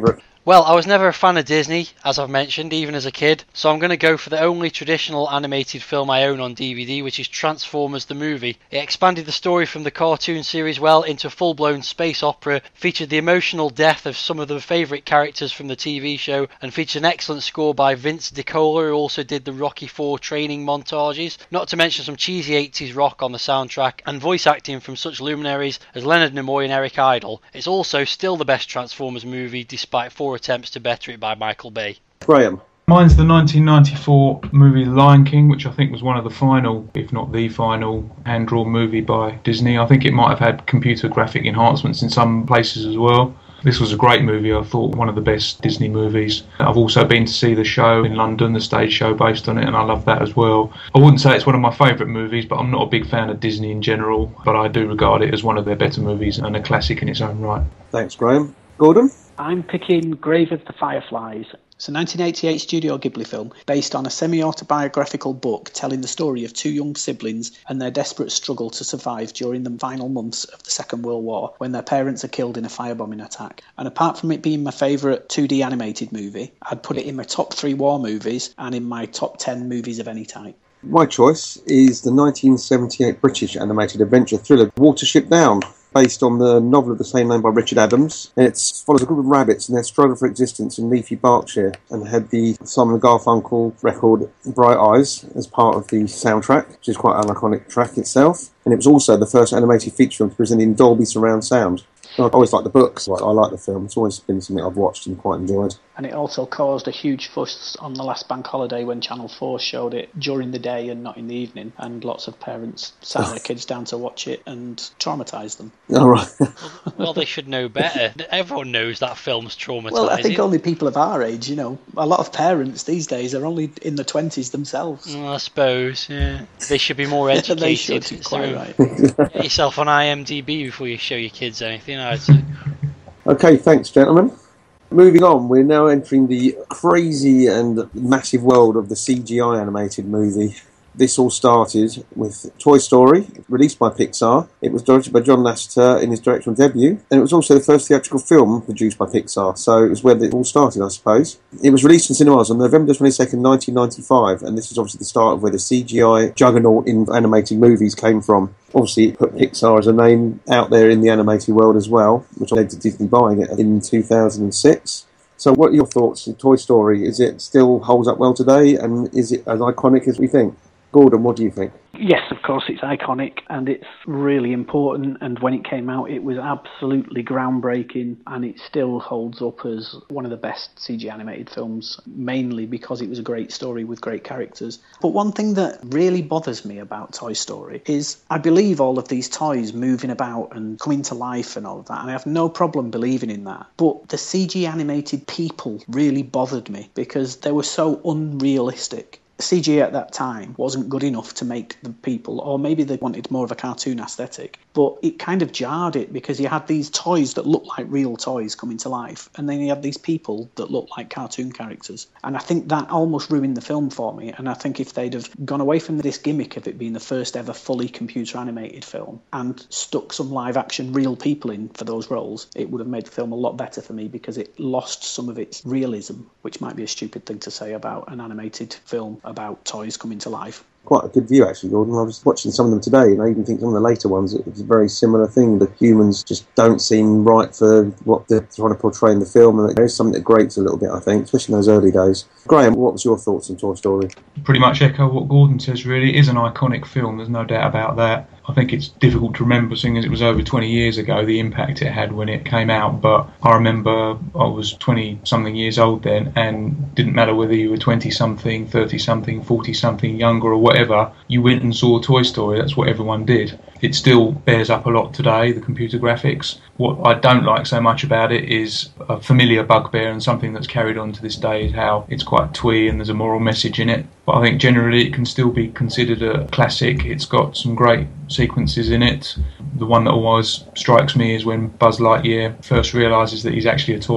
Well, I was never a fan of Disney, as I've mentioned, even as a kid, so I'm going to go for the only traditional animated film I own on D V D, which is Transformers the movie. It expanded the story from the cartoon series well into a full-blown space opera, featured the emotional death of some of the favourite characters from the T V show, and featured an excellent score by Vince DiCola, who also did the Rocky four training montages, not to mention some cheesy eighties rock on the soundtrack, and voice acting from such luminaries as Leonard Nimoy and Eric Idle. It's also still the best Transformers movie, despite four attempts to better it by Michael Bay. Graham. Mine's the nineteen ninety-four movie Lion King, which I think was one of the final, if not the final, hand-drawn movie by Disney. I think it might have had computer graphic enhancements in some places as well. This was a great movie. I thought one of the best Disney movies. I've also been to see the show in London, the stage show based on it, and I love that as well. I wouldn't say it's one of my favourite movies, but I'm not a big fan of Disney in general, but I do regard it as one of their better movies and a classic in its own right. Thanks, Graham. Gordon? I'm picking Grave of the Fireflies. It's a nineteen eighty-eight Studio Ghibli film based on a semi-autobiographical book telling the story of two young siblings and their desperate struggle to survive during the final months of the Second World War when their parents are killed in a firebombing attack. And apart from it being my favourite two D animated movie, I'd put it in my top three war movies and in my top ten movies of any type. My choice is the nineteen seventy-eight British animated adventure thriller Watership Down, based on the novel of the same name by Richard Adams. And it follows a group of rabbits and their struggle for existence in leafy Berkshire, and had the Simon and Garfunkel record Bright Eyes as part of the soundtrack, which is quite an iconic track itself. And it was also the first animated feature film to present in Dolby surround sound. I always like the books. I like the film. It's always been something I've watched and quite enjoyed. And it also caused a huge fuss on the last bank holiday when Channel four showed it during the day and not in the evening. And lots of parents sat their kids down to watch it and traumatised them. All right. well, well, they should know better. Everyone knows that film's traumatising. Well, I think only people of our age, you know. A lot of parents these days are only in their twenties themselves. Well, I suppose, yeah. They should be more educated. They should, you're quite right. Get yourself on I M D B before you show your kids anything, I'd say. Okay, thanks, gentlemen. Moving on, we're now entering the crazy and massive world of the C G I animated movie. This all started with Toy Story, released by Pixar. It was directed by John Lasseter in his directorial debut, and it was also the first theatrical film produced by Pixar, so it was where it all started, I suppose. It was released in cinemas on November twenty-second, nineteen ninety-five, and this is obviously the start of where the C G I juggernaut in animated movies came from. Obviously, it put Pixar as a name out there in the animated world as well, which led to Disney buying it in two thousand six. So what are your thoughts on Toy Story? Is it still holds up well today, and is it as iconic as we think? Gordon, what do you think? Yes, of course, it's iconic and it's really important, and when it came out it was absolutely groundbreaking, and it still holds up as one of the best C G animated films, mainly because it was a great story with great characters. But one thing that really bothers me about Toy Story is I believe all of these toys moving about and coming to life and all of that, and I have no problem believing in that. But the C G animated people really bothered me because they were so unrealistic. C G at that time wasn't good enough to make the people, or maybe they wanted more of a cartoon aesthetic, but it kind of jarred it because you had these toys that looked like real toys coming to life, and then you had these people that looked like cartoon characters. And I think that almost ruined the film for me, and I think if they'd have gone away from this gimmick of it being the first ever fully computer animated film and stuck some live action real people in for those roles, it would have made the film a lot better for me, because it lost some of its realism, which might be a stupid thing to say about an animated film about toys coming to life. Quite a good view, actually, Gordon. I was watching some of them today, and I even think some of the later ones, it was a very similar thing. The humans just don't seem right for what they're trying to portray in the film, and there is something that grates a little bit, I think, especially in those early days. Graham, what was your thoughts on Toy Story? Pretty much echo what Gordon says, really. It is an iconic film, there's no doubt about that. I think it's difficult to remember, seeing as it was over twenty years ago, the impact it had when it came out. But I remember I was twenty-something years old then, and didn't matter whether you were twenty-something, thirty-something, forty-something, younger or whatever, you went and saw Toy Story. That's what everyone did. It still bears up a lot today, the computer graphics. What I don't like so much about it is a familiar bugbear, and something that's carried on to this day is how it's quite twee and there's a moral message in it. But I think generally it can still be considered a classic. It's got some great sequences in it. The one that always strikes me is when Buzz Lightyear first realises that he's actually a toy,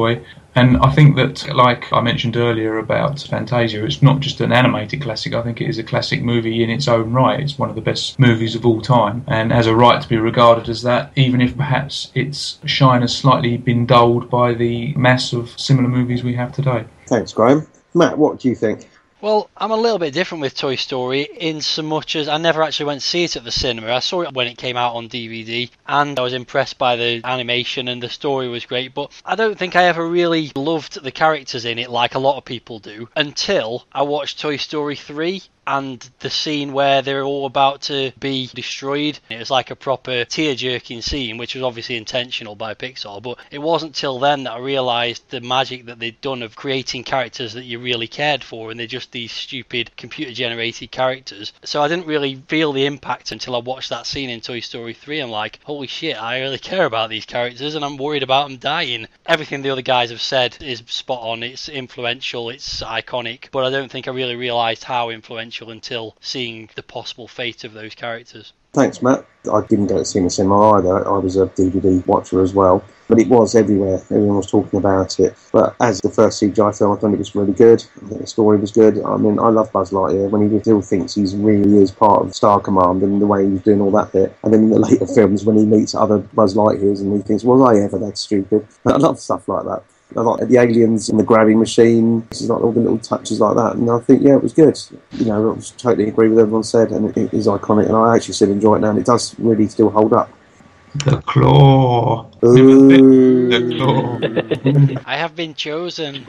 And I think that, like I mentioned earlier about Fantasia, it's not just an animated classic. I think it is a classic movie in its own right. It's one of the best movies of all time and has a right to be regarded as that, even if perhaps its shine has slightly been dulled by the mass of similar movies we have today. Thanks, Graham. Matt, what do you think? Well, I'm a little bit different with Toy Story in so much as I never actually went to see it at the cinema. I saw it when it came out on D V D and I was impressed by the animation and the story was great, but I don't think I ever really loved the characters in it like a lot of people do until I watched Toy Story three. And the scene where they're all about to be destroyed. It was like a proper tear-jerking scene, which was obviously intentional by Pixar, but it wasn't till then that I realised the magic that they'd done of creating characters that you really cared for, and they're just these stupid computer-generated characters. So I didn't really feel the impact until I watched that scene in Toy Story three. I'm like, holy shit, I really care about these characters, and I'm worried about them dying. Everything the other guys have said is spot on. It's influential, it's iconic, but I don't think I really realised how influential until seeing the possible fate of those characters. Thanks, Matt. I didn't go to see it in the cinema either. I was a D V D watcher as well. But it was everywhere. Everyone was talking about it. But as the first C G I film, I thought it was really good. I think the story was good. I mean, I love Buzz Lightyear when he still thinks he's really is part of Star Command and the way he was doing all that bit. And then in the later films when he meets other Buzz Lightyears and he thinks, was I ever that stupid? But I love stuff like that. I like the aliens and the grabbing machine. It's like all the little touches like that. And I think, yeah, it was good. You know, I was totally agree with everyone said, and it is iconic. And I actually still enjoy it now, and it does really still hold up. The claw. Ooh. The claw. I have been chosen.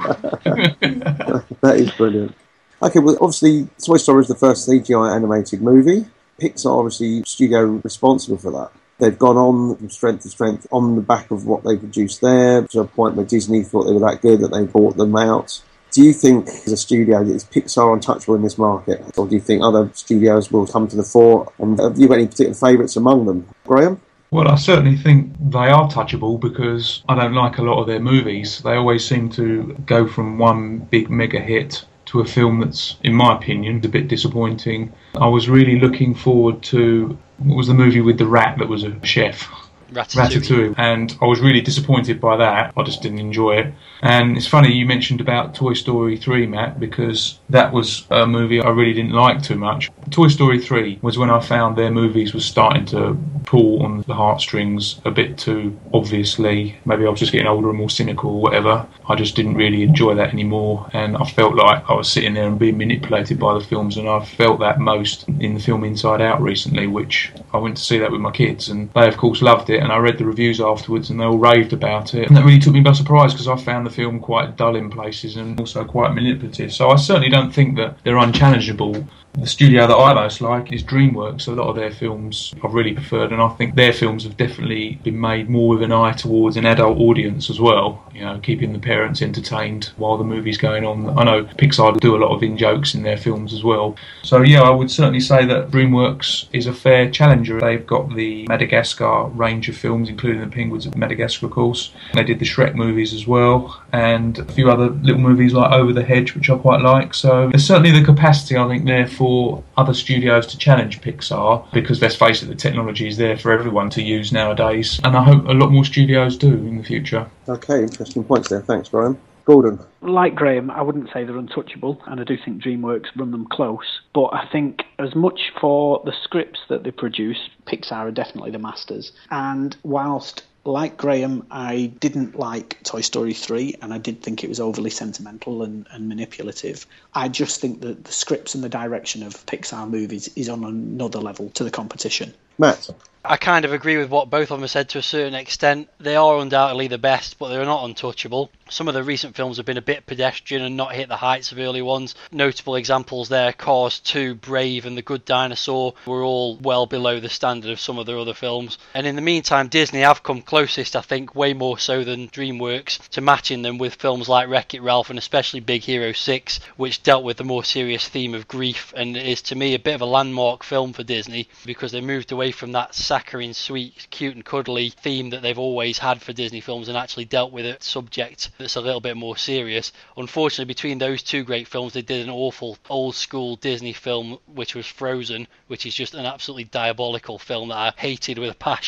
That is brilliant. Okay, well, obviously, Toy Story is the first C G I animated movie. Pixar, obviously, studio responsible for that. They've gone on from strength to strength on the back of what they produced there, to a point where Disney thought they were that good that they bought them out. Do you think, as a studio, that is Pixar untouchable in this market? Or do you think other studios will come to the fore? And have you got any particular favourites among them? Graham? Well, I certainly think they are touchable because I don't like a lot of their movies. They always seem to go from one big mega hit to a film that's, in my opinion, a bit disappointing. I was really looking forward to, what was the movie with the rat that was a chef? Ratatouille. Ratatouille. And I was really disappointed by that. I just didn't enjoy it. And it's funny you mentioned about Toy Story three, Matt, because that was a movie I really didn't like too much. Toy Story three was when I found their movies was starting to pull on the heartstrings a bit too obviously. Maybe I was just getting older and more cynical or whatever. I just didn't really enjoy that anymore, and I felt like I was sitting there and being manipulated by the films, and I felt that most in the film Inside Out recently, which I went to see that with my kids, and they of course loved it, and I read the reviews afterwards and they all raved about it, and that really took me by surprise because I found the film quite dull in places and also quite manipulative. So I certainly don't think that they're unchallengeable. The studio that I most like is DreamWorks. A lot of their films I've really preferred, and I think their films have definitely been made more with an eye towards an adult audience as well, you know, keeping the parents entertained while the movie's going on. I know Pixar do a lot of in-jokes in their films as well. So yeah, I would certainly say that DreamWorks is a fair challenger. They've got the Madagascar range of films, including the Penguins of Madagascar, of course. They did the Shrek movies as well, and a few other little movies like Over the Hedge, which I quite like. So there's certainly the capacity, I think, there for for other studios to challenge Pixar, because let's face it, the technology is there for everyone to use nowadays, and I hope a lot more studios do in the future. Okay, interesting points there. Thanks, Brian. Gordon? Like Graham, I wouldn't say they're untouchable, and I do think DreamWorks run them close, but I think as much for the scripts that they produce, Pixar are definitely the masters. And whilst, like Graham, I didn't like Toy Story three, and I did think it was overly sentimental and, and manipulative, I just think that the scripts and the direction of Pixar movies is on another level to the competition. Matt? I kind of agree with what both of them have said to a certain extent. They are undoubtedly the best, but they're not untouchable. Some of the recent films have been a bit pedestrian and not hit the heights of early ones. Notable examples there, Cars two, Brave and The Good Dinosaur were all well below the standard of some of their other films. And in the meantime, Disney have come closest, I think, way more so than DreamWorks, to matching them with films like Wreck-It Ralph and especially Big Hero six, which dealt with the more serious theme of grief, and is to me a bit of a landmark film for Disney because they moved away from that saccharine, sweet, cute and cuddly theme that they've always had for Disney films and actually dealt with a subject that's a little bit more serious. Unfortunately, between those two great films, they did an awful old school Disney film which was Frozen, which is just an absolutely diabolical film that I hated with a passion.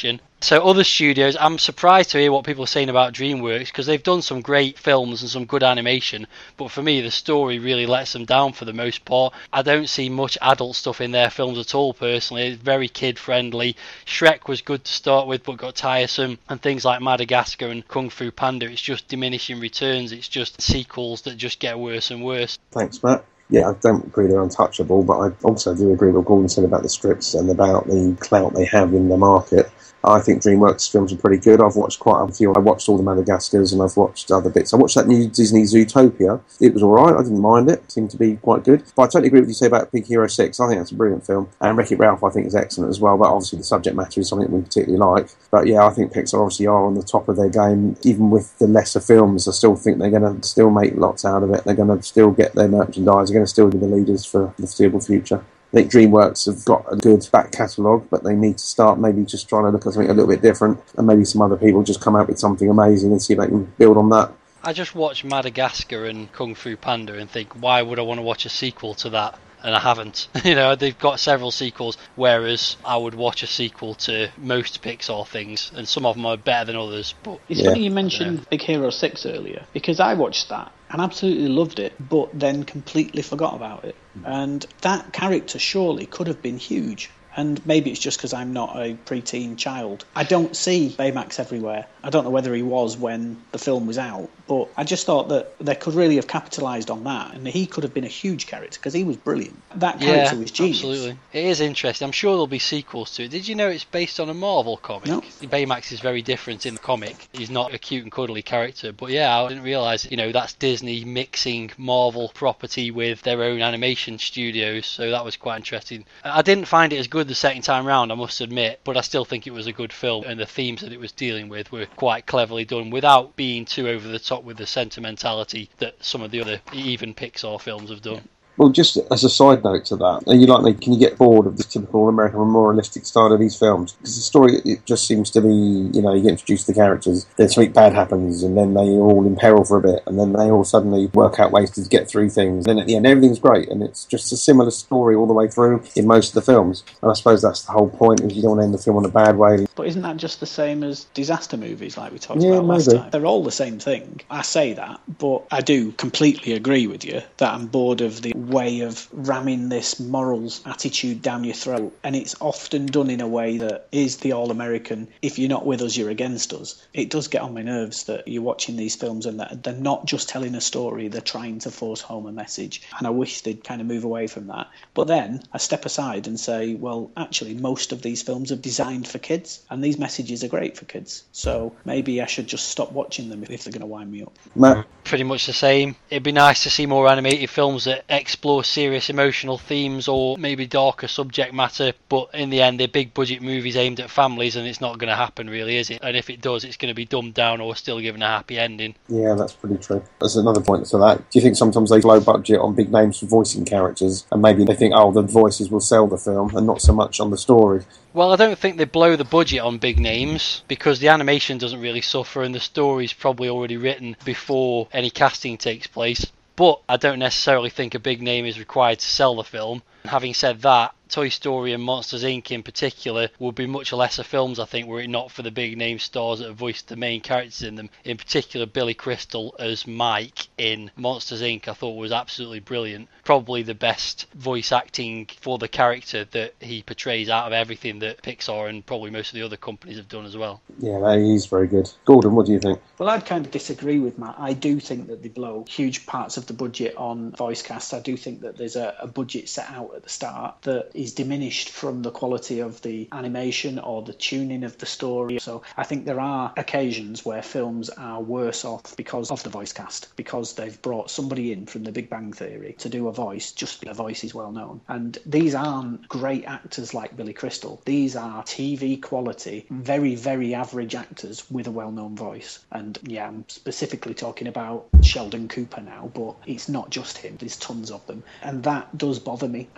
So other studios, I'm surprised to hear what people are saying about DreamWorks, because they've done some great films and some good animation, but for me the story really lets them down for the most part. I don't see much adult stuff in their films at all personally. It's very kid friendly. Shrek was good to start with but got tiresome, and things like Madagascar and Kung Fu Panda, it's just diminishing returns. It's just sequels that just get worse and worse. Thanks, Matt. Yeah, I don't agree they're untouchable, but I also do agree with what Gordon said about the scripts and about the clout they have in the market. I think DreamWorks films are pretty good. I've watched quite a few. I watched all the Madagascars and I've watched other bits. I watched that new Disney Zootopia. It was alright. I didn't mind it. It seemed to be quite good. But I totally agree with what you say about Big Hero six. I think that's a brilliant film. And Wreck-It Ralph I think is excellent as well. But obviously the subject matter is something we particularly like. But yeah, I think Pixar obviously are on the top of their game. Even with the lesser films, I still think they're going to still make lots out of it. They're going to still get their merchandise. They're going to still be the leaders for the foreseeable future. I think DreamWorks have got a good back catalogue, but they need to start maybe just trying to look at something a little bit different, and maybe some other people just come out with something amazing and see if they can build on that. I just watch Madagascar and Kung Fu Panda and think, why would I want to watch a sequel to that? And I haven't. You know, they've got several sequels, whereas I would watch a sequel to most Pixar things, and some of them are better than others. But it's yeah. funny you mentioned Big Hero six earlier, because I watched that and absolutely loved it, but then completely forgot about it. And that character surely could have been huge. And maybe it's just because I'm not a preteen child. I don't see Baymax everywhere. I don't know whether he was when the film was out, but I just thought that they could really have capitalised on that, and he could have been a huge character because he was brilliant. That character yeah, was genius. Absolutely. It is interesting. I'm sure there'll be sequels to it. Did you know it's based on a Marvel comic? No. Baymax is very different in the comic. He's not a cute and cuddly character, but yeah, I didn't realise, you know, that's Disney mixing Marvel property with their own animation studios, so that was quite interesting. I didn't find it as good the second time round, I must admit, but I still think it was a good film, and the themes that it was dealing with were quite cleverly done without being too over the top with the sentimentality that some of the other even Pixar films have done. Well, just as a side note to that, are you like me, can you get bored of the typical American moralistic style of these films? Because the story, it just seems to be, you know, you get introduced to the characters, then something bad happens, and then they are all in peril for a bit, and then they all suddenly work out ways to get through things. And then at the end, everything's great, and it's just a similar story all the way through in most of the films. And I suppose that's the whole point, is you don't want to end the film on a bad way. But isn't that just the same as disaster movies, like we talked yeah, about last maybe. time? They're all the same thing. I say that, but I do completely agree with you that I'm bored of the way of ramming this morals attitude down your throat, and it's often done in a way that is the all-American, if you're not with us, you're against us. It does get on my nerves that you're watching these films and that they're not just telling a story, they're trying to force home a message, and I wish they'd kind of move away from that. But then I step aside and say, well, actually most of these films are designed for kids, and these messages are great for kids, so maybe I should just stop watching them if they're going to wind me up. Matt? Pretty much the same. It'd be nice to see more animated films that explore serious emotional themes or maybe darker subject matter, but in the end they're big budget movies aimed at families, and it's not going to happen really, is it? And if it does, it's going to be dumbed down or still given a happy ending. Yeah, that's pretty true. There's another point to that. Do you think sometimes they low budget on big names for voicing characters, and maybe they think, oh, the voices will sell the film, and not so much on the story? Well, I don't think they blow the budget on big names, because the animation doesn't really suffer and the story's probably already written before any casting takes place. But I don't necessarily think a big name is required to sell the film. Having said that, Toy Story and Monsters Incorporated in particular would be much lesser films, I think, were it not for the big name stars that have voiced the main characters in them. In particular, Billy Crystal as Mike in Monsters Incorporated I thought was absolutely brilliant. Probably the best voice acting for the character that he portrays out of everything that Pixar and probably most of the other companies have done as well. Yeah, he's very good. Gordon, what do you think? Well, I'd kind of disagree with Matt. I do think that they blow huge parts of the budget on voice cast. I do think that there's a, a budget set out at the start that is diminished from the quality of the animation or the tuning of the story. So I think there are occasions where films are worse off because of the voice cast, because they've brought somebody in from The Big Bang Theory to do a voice just because the voice is well known. And these aren't great actors like Billy Crystal. These are T V quality, very, very average actors with a well-known voice. And yeah, I'm specifically talking about Sheldon Cooper now, but it's not just him. There's tons of them. And that does bother me.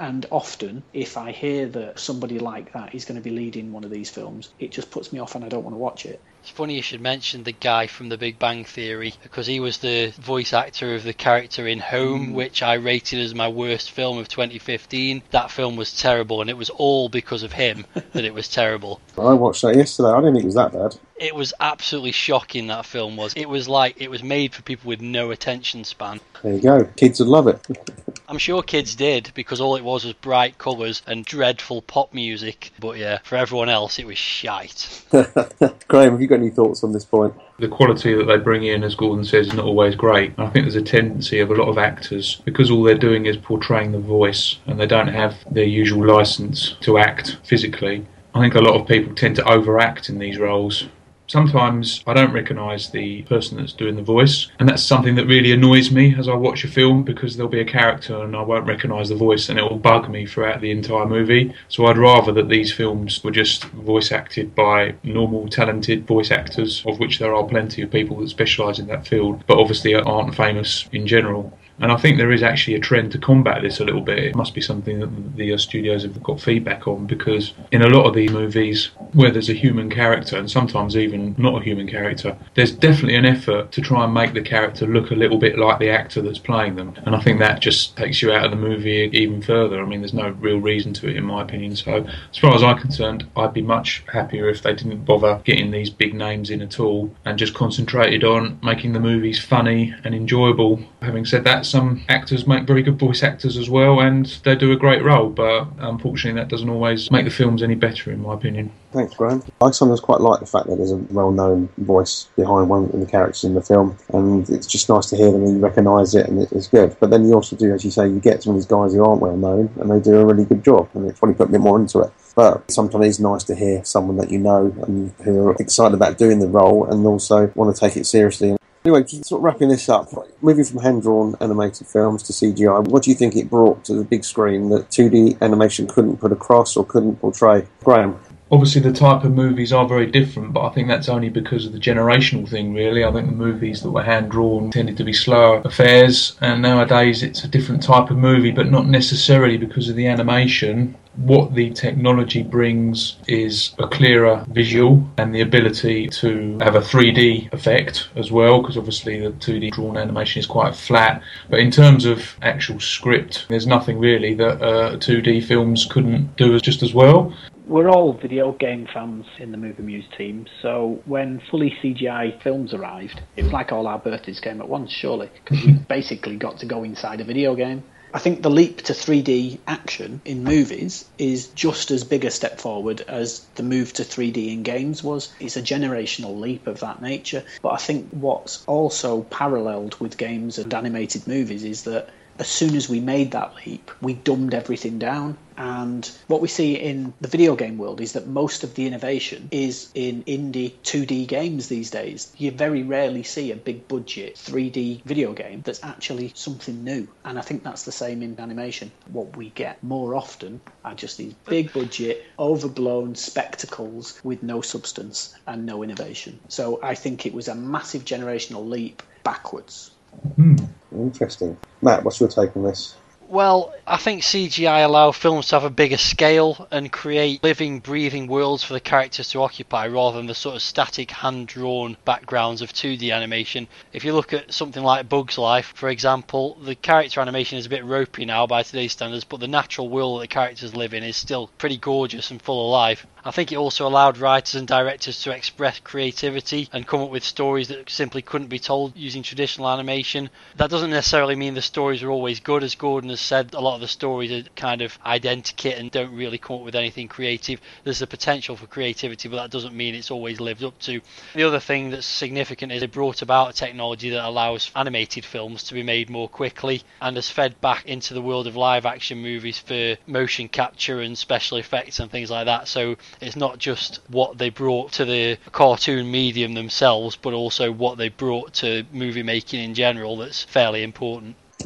And often, if I hear that somebody like that is going to be leading one of these films, it just puts me off and I don't want to watch it. It's funny you should mention the guy from The Big Bang Theory, because he was the voice actor of the character in Home, mm. which I rated as my worst film of twenty fifteen. That film was terrible, and it was all because of him that it was terrible. I watched that yesterday. I didn't think it was that bad. It was absolutely shocking, that film was. It was like it was made for people with no attention span. There you go. Kids would love it. I'm sure kids did, because all it was was bright colours and dreadful pop music. But yeah, for everyone else, it was shite. Graham, have you got any thoughts on this point? The quality that they bring in, as Gordon says, is not always great. I think there's a tendency of a lot of actors, because all they're doing is portraying the voice, and they don't have their usual licence to act physically. I think a lot of people tend to overact in these roles. Sometimes I don't recognise the person that's doing the voice, and that's something that really annoys me as I watch a film, because there'll be a character and I won't recognise the voice and it will bug me throughout the entire movie. So I'd rather that these films were just voice acted by normal talented voice actors, of which there are plenty of people that specialise in that field, but obviously aren't famous in general. And I think there is actually a trend to combat this a little bit. It must be something that the studios have got feedback on, because in a lot of these movies where there's a human character, and sometimes even not a human character, there's definitely an effort to try and make the character look a little bit like the actor that's playing them. And I think that just takes you out of the movie even further. I mean, there's no real reason to it, in my opinion. So as far as I'm concerned, I'd be much happier if they didn't bother getting these big names in at all and just concentrated on making the movies funny and enjoyable. Having said that, some actors make very good voice actors as well, and they do a great role, but unfortunately that doesn't always make the films any better, in my opinion. Thanks, Graham. I sometimes quite like the fact that there's a well-known voice behind one of the characters in the film, and it's just nice to hear them and you recognise it, and it's good. But then you also do, as you say, you get some of these guys who aren't well-known, and they do a really good job, and they probably put a bit more into it. But sometimes it's nice to hear someone that you know and who are excited about doing the role and also want to take it seriously. Anyway, sort of wrapping this up, moving from hand-drawn animated films to C G I, what do you think it brought to the big screen that two D animation couldn't put across or couldn't portray? Graham? Obviously the type of movies are very different, but I think that's only because of the generational thing, really. I think the movies that were hand-drawn tended to be slower affairs, and nowadays it's a different type of movie, but not necessarily because of the animation. What the technology brings is a clearer visual and the ability to have a three D effect as well, because obviously the two D drawn animation is quite flat. But in terms of actual script, there's nothing really that uh, two D films couldn't do just as well. We're all video game fans in the Movie Muse team, so when fully C G I films arrived, it was like all our birthdays came at once, surely, because we basically got to go inside a video game. I think the leap to three D action in movies is just as big a step forward as the move to three D in games was. It's a generational leap of that nature. But I think what's also paralleled with games and animated movies is that as soon as we made that leap, we dumbed everything down. And what we see in the video game world is that most of the innovation is in indie two D games these days. You very rarely see a big budget three D video game that's actually something new. And I think that's the same in animation. What we get more often are just these big budget, overblown spectacles with no substance and no innovation. So I think it was a massive generational leap backwards. Hmm. Interesting. Matt, what's your take on this? Well, I think C G I allow films to have a bigger scale and create living, breathing worlds for the characters to occupy rather than the sort of static, hand-drawn backgrounds of two D animation. If you look at something like Bug's Life, for example, the character animation is a bit ropey now by today's standards, but the natural world that the characters live in is still pretty gorgeous and full of life. I think it also allowed writers and directors to express creativity and come up with stories that simply couldn't be told using traditional animation. That doesn't necessarily mean the stories are always good. As Gordon has said, a lot of the stories are kind of identikit and don't really come up with anything creative. There's the potential for creativity, but that doesn't mean it's always lived up to. The other thing that's significant is they brought about a technology that allows animated films to be made more quickly and has fed back into the world of live action movies for motion capture and special effects and things like that. So it's not just what they brought to the cartoon medium themselves, but also what they brought to movie making in general that's fairly important.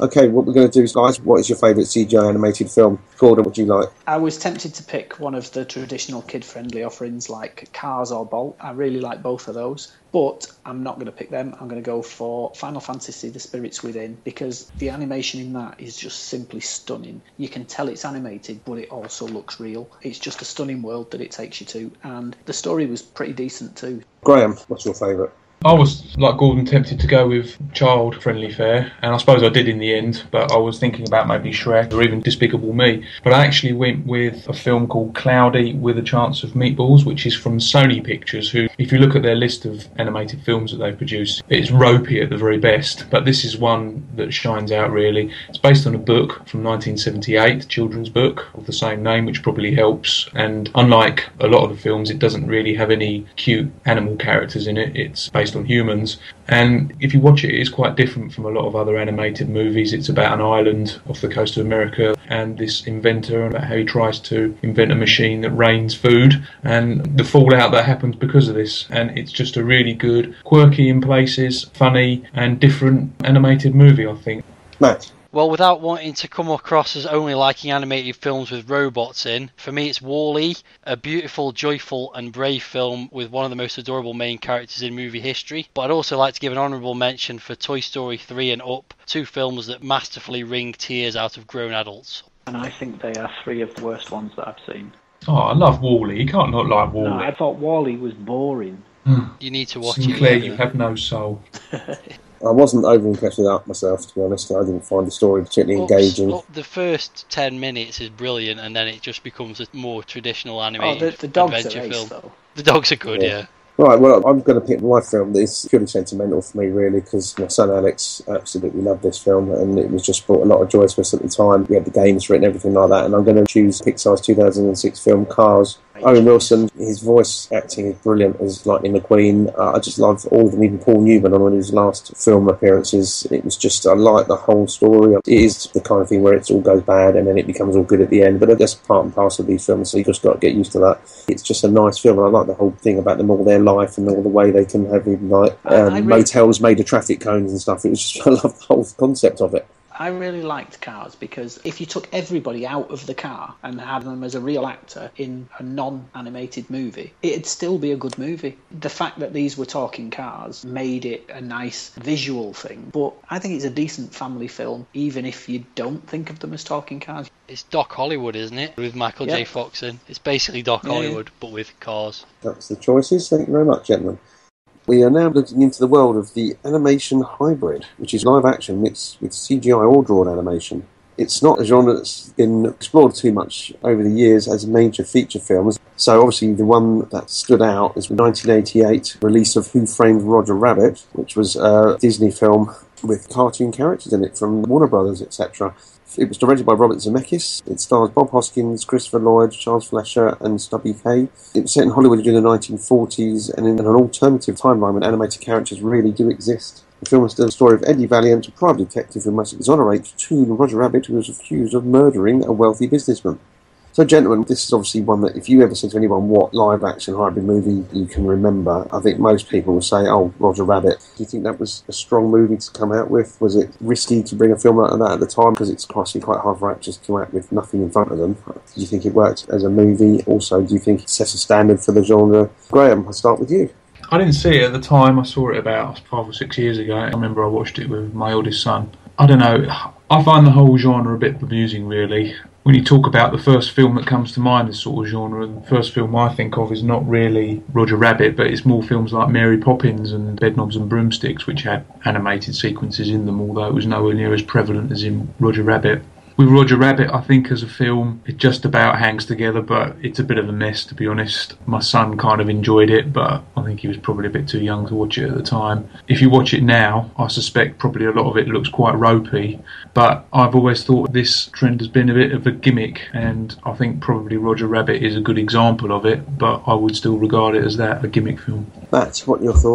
Okay, what we're going to do is, guys, what is your favourite C G I animated film? Gordon, what do you like? I was tempted to pick one of the traditional kid-friendly offerings like Cars or Bolt. I really like both of those, but I'm not going to pick them. I'm going to go for Final Fantasy: The Spirits Within, because the animation in that is just simply stunning. You can tell it's animated, but it also looks real. It's just a stunning world that it takes you to, and the story was pretty decent too. Graham, what's your favourite? I was, like Gordon, tempted to go with child-friendly fare, and I suppose I did in the end, but I was thinking about maybe Shrek or even Despicable Me. But I actually went with a film called Cloudy with a Chance of Meatballs, which is from Sony Pictures, who, if you look at their list of animated films that they've produced, it's ropey at the very best, but this is one that shines out really. It's based on a book from nineteen seventy-eight, a children's book of the same name, which probably helps, and unlike a lot of the films, it doesn't really have any cute animal characters in it. It's based on humans, and if you watch it, it's quite different from a lot of other animated movies. It's about an island off the coast of America and this inventor, and about how he tries to invent a machine that rains food and the fallout that happens because of this. And it's just a really good, quirky in places, funny and different animated movie, I think. Matt? Well, without wanting to come across as only liking animated films with robots in, for me it's WALL-E, a beautiful, joyful and brave film with one of the most adorable main characters in movie history. But I'd also like to give an honourable mention for Toy Story three and Up, two films that masterfully wring tears out of grown adults. And I think they are three of the worst ones that I've seen. Oh, I love WALL-E. You can't not like WALL-E. No, I thought WALL-E was boring. Mm. You need to watch Sinclair, it. you have no soul. I wasn't over impressed with that myself, to be honest. I didn't find the story particularly Up's, engaging. Up, the first ten minutes is brilliant, and then it just becomes a more traditional animated oh, the, the dogs adventure are ace, film. though. The dogs are good, yeah. yeah. Right, well, I'm going to pick my film that is purely sentimental for me, really, because my son Alex absolutely loved this film, and it was just brought a lot of joy to us at the time. We had the games for it and everything like that, and I'm going to choose Pixar's two thousand six film Cars. Owen Wilson, his voice acting is brilliant as Lightning McQueen. Uh, I just love all of them, even Paul Newman on one of his last film appearances. It was just, I like the whole story. It is the kind of thing where it all goes bad and then it becomes all good at the end, but that's part and parcel of these films, so you just got to get used to that. It's just a nice film, and I like the whole thing about them, all their life and all the way they can have even like um, really... motels made of traffic cones and stuff. It was just, I love the whole concept of it. I really liked Cars because if you took everybody out of the car and had them as a real actor in a non-animated movie, it'd still be a good movie. The fact that these were talking cars made it a nice visual thing, but I think it's a decent family film, even if you don't think of them as talking cars. It's Doc Hollywood, isn't it? With Michael yep. J. Fox in. It's basically Doc yeah, Hollywood, yeah. but with cars. That's the choices. Thank you very much, gentlemen. We are now looking into the world of the animation hybrid, which is live action mixed with C G I or drawn animation. It's not a genre that's been explored too much over the years as major feature films. So obviously the one that stood out is the nineteen eighty-eight release of Who Framed Roger Rabbit, which was a Disney film with cartoon characters in it from Warner Brothers, et cetera. It was directed by Robert Zemeckis. It stars Bob Hoskins, Christopher Lloyd, Charles Fleischer and Stubby Kaye. It was set in Hollywood during the nineteen forties and in an alternative timeline when animated characters really do exist. The film is the story of Eddie Valiant, a private detective who must exonerate Toon Roger Rabbit, who was accused of murdering a wealthy businessman. So, gentlemen, this is obviously one that if you ever said to anyone what live-action hybrid movie you can remember, I think most people will say, oh, Roger Rabbit. Do you think that was a strong movie to come out with? Was it risky to bring a film out of that at the time? Because it's actually quite hard for actors to act with nothing in front of them. Do you think it worked as a movie? Also, do you think it sets a standard for the genre? Graham, I'll start with you. I didn't see it at the time. I saw it about five or six years ago. I remember I watched it with my oldest son. I don't know. I find the whole genre a bit bemusing, really. When you talk about the first film that comes to mind, this sort of genre, the first film I think of is not really Roger Rabbit, but it's more films like Mary Poppins and Bedknobs and Broomsticks, which had animated sequences in them, although it was nowhere near as prevalent as in Roger Rabbit. With Roger Rabbit, I think as a film, it just about hangs together, but it's a bit of a mess, to be honest. My son kind of enjoyed it, but I think he was probably a bit too young to watch it at the time. If you watch it now, I suspect probably a lot of it looks quite ropey, but I've always thought this trend has been a bit of a gimmick, and I think probably Roger Rabbit is a good example of it, but I would still regard it as that, a gimmick film. Matt, what are your thoughts?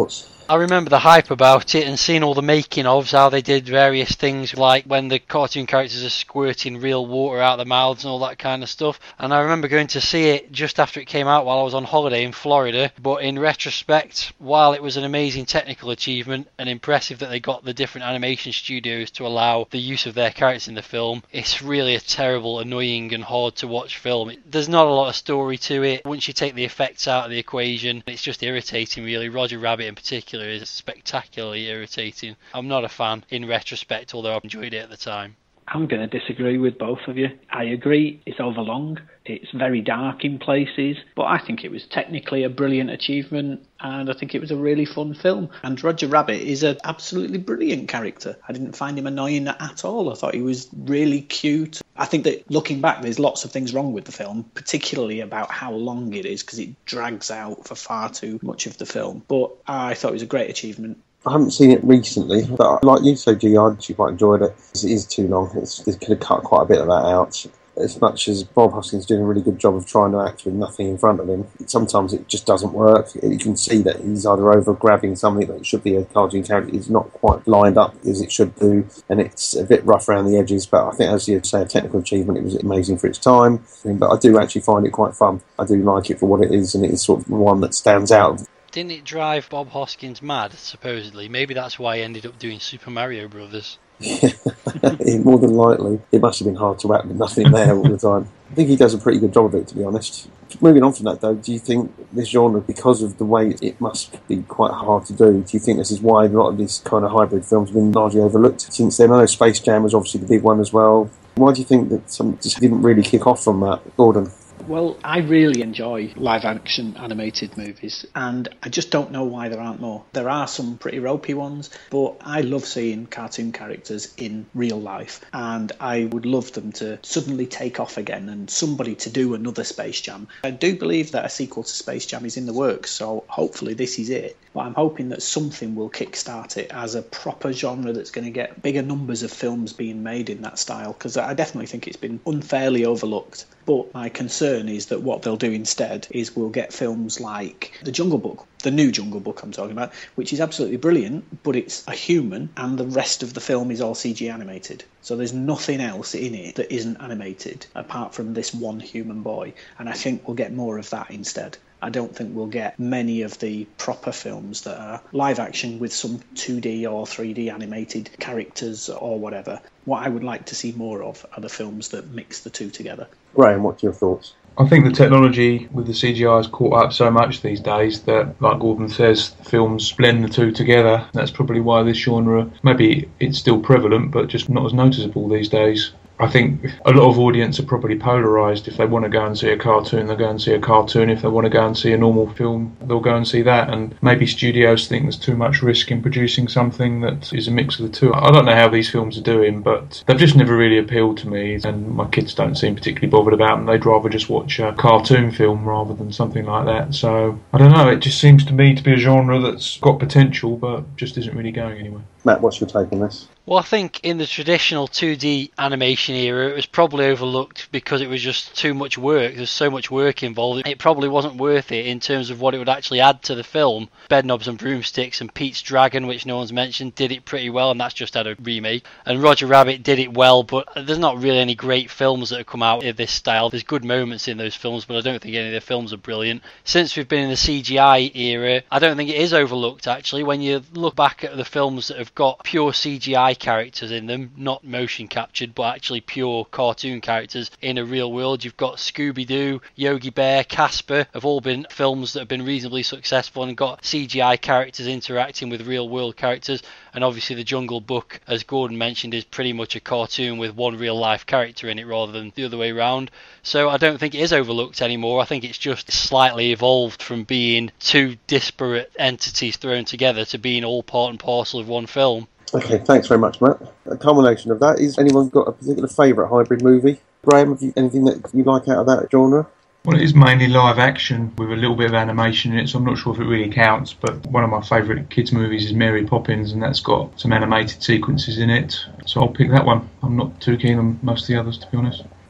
I remember the hype about it and seeing all the making ofs, how they did various things like when the cartoon characters are squirting real water out of their mouths and all that kind of stuff. And I remember going to see it just after it came out while I was on holiday in Florida. But in retrospect, while it was an amazing technical achievement and impressive that they got the different animation studios to allow the use of their characters in the film, it's really a terrible, annoying and hard to watch film. There's not a lot of story to it. Once you take the effects out of the equation, it's just irritating really. Roger Rabbit in particular is spectacularly irritating. I'm not a fan in retrospect, although I enjoyed it at the time. I'm going to disagree with both of you. I agree it's overlong, it's very dark in places, but I think it was technically a brilliant achievement, and I think it was a really fun film. And Roger Rabbit is an absolutely brilliant character. I didn't find him annoying at all. I thought he was really cute. I think that looking back, there's lots of things wrong with the film, particularly about how long it is, because it drags out for far too much of the film. But I thought it was a great achievement. I haven't seen it recently, but like you say, G, I actually quite enjoyed it. It is too long. It's, they could have cut quite a bit of that out. As much as Bob Hoskins doing a really good job of trying to act with nothing in front of him, sometimes it just doesn't work. You can see that he's either over-grabbing something that should be a cartoon character. He's not quite lined up as it should do, and it's a bit rough around the edges. But I think, as you say, a technical achievement, it was amazing for its time. But I do actually find it quite fun. I do like it for what it is, and it is sort of one that stands out. Didn't it drive Bob Hoskins mad, supposedly? Maybe that's why he ended up doing Super Mario Brothers. Yeah, more than likely. It must have been hard to act with nothing there all the time. I think he does a pretty good job of it, to be honest. Moving on from that, though, do you think this genre, because of the way it must be quite hard to do, do you think this is why a lot of these kind of hybrid films have been largely overlooked since then? I know Space Jam was obviously the big one as well. Why do you think that some just didn't really kick off from that, Gordon? Well, I really enjoy live-action animated movies, and I just don't know why there aren't more. There are some pretty ropey ones, but I love seeing cartoon characters in real life, and I would love them to suddenly take off again and somebody to do another Space Jam. I do believe that a sequel to Space Jam is in the works, so hopefully this is it. But I'm hoping that something will kickstart it as a proper genre that's going to get bigger numbers of films being made in that style, because I definitely think it's been unfairly overlooked. But my concern is that what they'll do instead is we'll get films like The Jungle Book, the new Jungle Book I'm talking about, which is absolutely brilliant, but it's a human and the rest of the film is all C G animated. So there's nothing else in it that isn't animated apart from this one human boy. And I think we'll get more of that instead. I don't think we'll get many of the proper films that are live action with some two D or three D animated characters or whatever. What I would like to see more of are the films that mix the two together. Graham, what's your thoughts? I think the technology with the C G I has caught up so much these days that, like Gordon says, the films blend the two together. That's probably why this genre, maybe it's still prevalent, but just not as noticeable these days. I think a lot of audience are probably polarised. If they want to go and see a cartoon, they'll go and see a cartoon. If they want to go and see a normal film, they'll go and see that. And maybe studios think there's too much risk in producing something that is a mix of the two. I don't know how these films are doing, but they've just never really appealed to me. And my kids don't seem particularly bothered about them. They'd rather just watch a cartoon film rather than something like that. So, I don't know, it just seems to me to be a genre that's got potential, but just isn't really going anywhere. Matt, what's your take on this? Well, I think in the traditional two D animation era, it was probably overlooked because it was just too much work. There's so much work involved. It probably wasn't worth it in terms of what it would actually add to the film. Bedknobs and Broomsticks and Pete's Dragon, which no one's mentioned, did it pretty well, and that's just had a remake. And Roger Rabbit did it well, but there's not really any great films that have come out of this style. There's good moments in those films, but I don't think any of the films are brilliant. Since we've been in the C G I era, I don't think it is overlooked, actually. When you look back at the films that have got pure C G I characters in them, not motion captured, but actually pure cartoon characters in a real world. You've got Scooby-Doo, Yogi Bear, Casper, have all been films that have been reasonably successful and got C G I characters interacting with real world characters. And obviously The Jungle Book, as Gordon mentioned, is pretty much a cartoon with one real life character in it rather than the other way around. So I don't think it is overlooked anymore. I think it's just slightly evolved from being two disparate entities thrown together to being all part and parcel of one film. Okay, thanks very much, Matt. A culmination of that, is anyone got a particular favourite hybrid movie? Graham, have you anything that you like out of that genre? Well, it is mainly live action with a little bit of animation in it, so I'm not sure if it really counts, but one of my favourite kids' movies is Mary Poppins, and that's got some animated sequences in it, so I'll pick that one. I'm not too keen on most of the others, to be honest. Matt?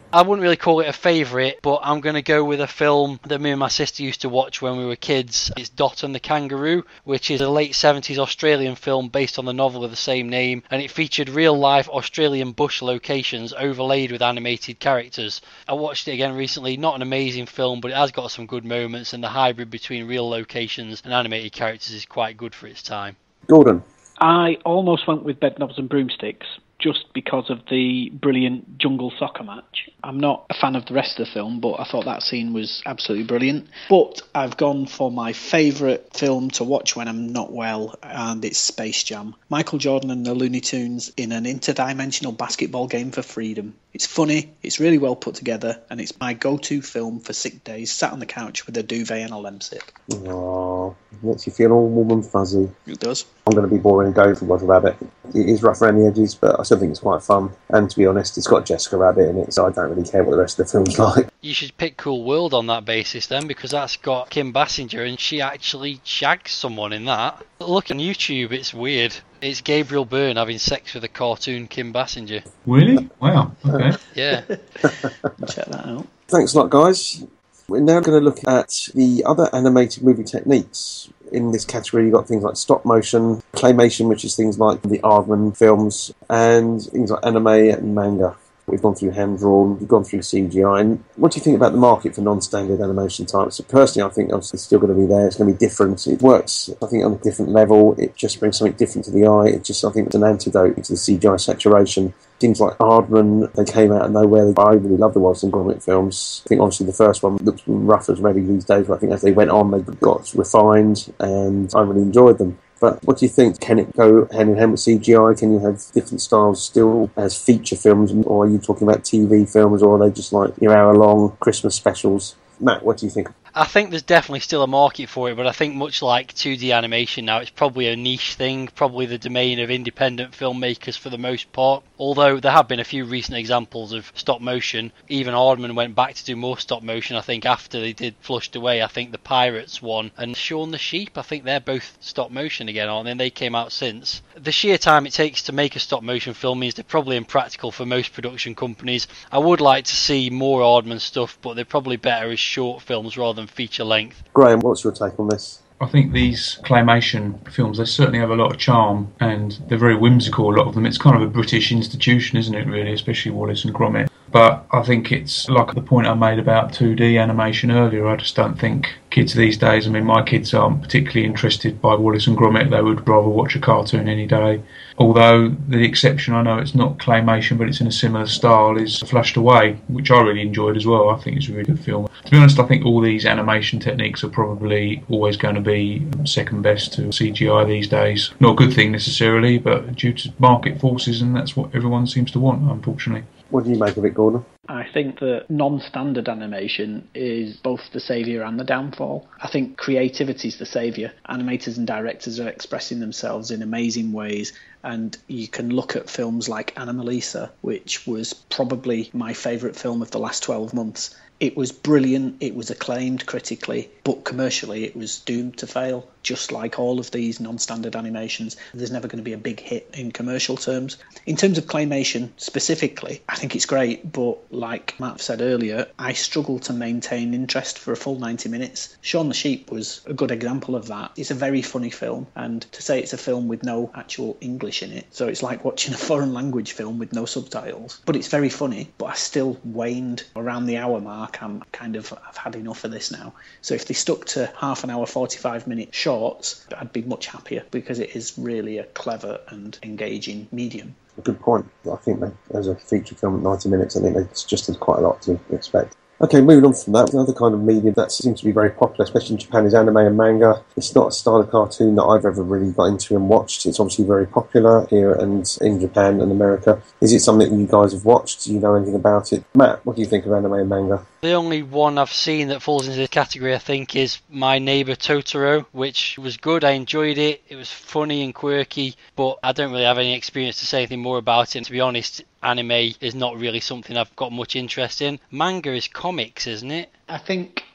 I wouldn't really call it a favourite, but I'm going to go with a film that me and my sister used to watch when we were kids. It's Dot and the Kangaroo, which is a late seventies Australian film based on the novel of the same name, and it featured real-life Australian bush locations overlaid with animated characters. I watched it again recently. Not an amazing film, but it has got some good moments, and the hybrid between real locations and animated characters is quite good for its time. Gordon? I almost went with Bedknobs and Broomsticks, just because of the brilliant jungle soccer match. I'm not a fan of the rest of the film, but I thought that scene was absolutely brilliant. But I've gone for my favourite film to watch when I'm not well, and it's Space Jam. Michael Jordan and the Looney Tunes in an interdimensional basketball game for freedom. It's funny, it's really well put together, and it's my go-to film for sick days, sat on the couch with a duvet and a Lemsip. Aww, makes you feel all warm and fuzzy. It does. I'm going to be boring and going for Roger Rabbit. It is rough around the edges, but I still think it's quite fun. And to be honest, it's got Jessica Rabbit in it, so I don't really care what the rest of the film's like. You should pick Cool World on that basis then, because that's got Kim Basinger, and she actually shags someone in that. Look on YouTube, it's weird. It's Gabriel Byrne having sex with a cartoon Kim Basinger. Really? Wow. Okay. Yeah. Check that out. Thanks a lot, guys. We're now going to look at the other animated movie techniques. In this category, you've got things like stop motion, claymation, which is things like the Aardman films, and things like anime and manga. We've gone through hand-drawn, we've gone through C G I. And what do you think about the market for non-standard animation types? Personally, I think obviously it's still going to be there. It's going to be different. It works, I think, on a different level. It just brings something different to the eye. It just, I think, it's an antidote to the C G I saturation. Things like Aardman, they came out of nowhere. I really love the Wallace and Gromit films. I think obviously the first one looks rough as ready these days, but I think as they went on, they got refined, and I really enjoyed them. But what do you think? Can it go hand in hand with C G I? Can you have different styles still as feature films, or are you talking about T V films, or are they just like your hour-long Christmas specials? Matt, what do you think? I think there's definitely still a market for it, but I think much like two D animation now, it's probably a niche thing, probably the domain of independent filmmakers for the most part. Although there have been a few recent examples of stop motion. Even Aardman went back to do more stop motion, I think, after they did Flushed Away. I think the Pirates one and Shaun the Sheep, I think they're both stop motion again, aren't they? And they came out since. The sheer time it takes to make a stop motion film means they're probably impractical for most production companies. I would like to see more Aardman stuff, but they're probably better as short films rather than feature length. Graham, what's your take on this? I think these claymation films, they certainly have a lot of charm, and they're very whimsical, a lot of them. It's kind of a British institution, isn't it, really, especially Wallace and Gromit. But I think it's like the point I made about two D animation earlier. I just don't think kids these days, I mean, my kids aren't particularly interested by Wallace and Gromit. They would rather watch a cartoon any day. Although the exception, I know it's not claymation, but it's in a similar style, is Flushed Away, which I really enjoyed as well. I think it's a really good film. To be honest, I think all these animation techniques are probably always going to be second best to C G I these days. Not a good thing necessarily, but due to market forces, and that's what everyone seems to want, unfortunately. What do you make of it, Gordon? I think that non-standard animation is both the saviour and the downfall. I think creativity is the saviour. Animators and directors are expressing themselves in amazing ways, and you can look at films like Anomalisa, which was probably my favourite film of the last twelve months. It was brilliant, it was acclaimed critically, but commercially it was doomed to fail. Just like all of these non-standard animations, there's never going to be a big hit in commercial terms. In terms of claymation specifically, I think it's great, but like Matt said earlier, I struggle to maintain interest for a full ninety minutes. Shaun the Sheep was a good example of that. It's a very funny film, and to say it's a film with no actual English in it, so it's like watching a foreign language film with no subtitles. But it's very funny, but I still waned around the hour mark. I'm kind of, I've had enough of this now. So if they stuck to half an hour, forty-five minute shorts, I'd be much happier, because it is really a clever and engaging medium. A good point. I think that as a feature film at ninety minutes, I think it's just quite a lot to expect. Okay, moving on from that, another kind of medium that seems to be very popular, especially in Japan, is anime and manga. It's not a style of cartoon that I've ever really got into and watched. It's obviously very popular here and in Japan and America. Is it something that you guys have watched? Do you know anything about it? Matt, what do you think of anime and manga? The only one I've seen that falls into this category, I think, is My Neighbor Totoro, which was good. I enjoyed it. It was funny and quirky, but I don't really have any experience to say anything more about it. And to be honest, anime is not really something I've got much interest in. Manga is comics, isn't it? I think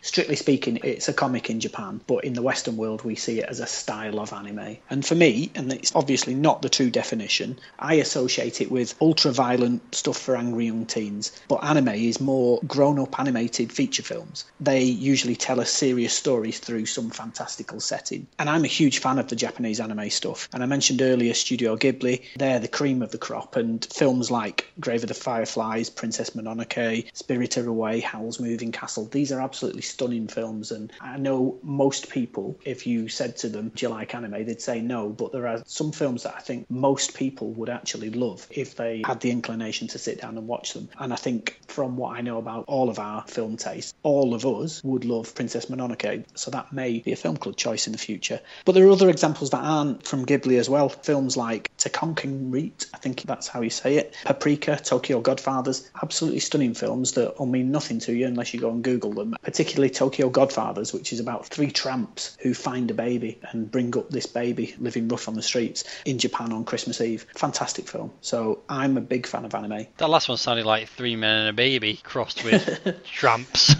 Strictly speaking, it's a comic in Japan, but in the Western world we see it as a style of anime. And for me, and it's obviously not the true definition, I associate it with ultra-violent stuff for angry young teens. But anime is more grown-up animated feature films. They usually tell us serious stories through some fantastical setting. And I'm a huge fan of the Japanese anime stuff. And I mentioned earlier Studio Ghibli, they're the cream of the crop. And films like Grave of the Fireflies, Princess Mononoke, Spirited Away, Howl's Moving Castle, these are absolutely stunning films. And I know most people, if you said to them, do you like anime, they'd say no. But there are some films that I think most people would actually love if they had the inclination to sit down and watch them. And I think from what I know about all of our film tastes, all of us would love Princess Mononoke. So that may be a film club choice in the future. But there are other examples that aren't from Ghibli as well. Films like Tekonkenreet, I think that's how you say it, Paprika, Tokyo Godfathers, absolutely stunning films that will mean nothing to you unless you go and Google them. Particularly Tokyo Godfathers, which is about three tramps who find a baby and bring up this baby living rough on the streets in Japan on Christmas Eve. Fantastic film. So I'm a big fan of anime. That last one sounded like Three Men and a Baby crossed with tramps.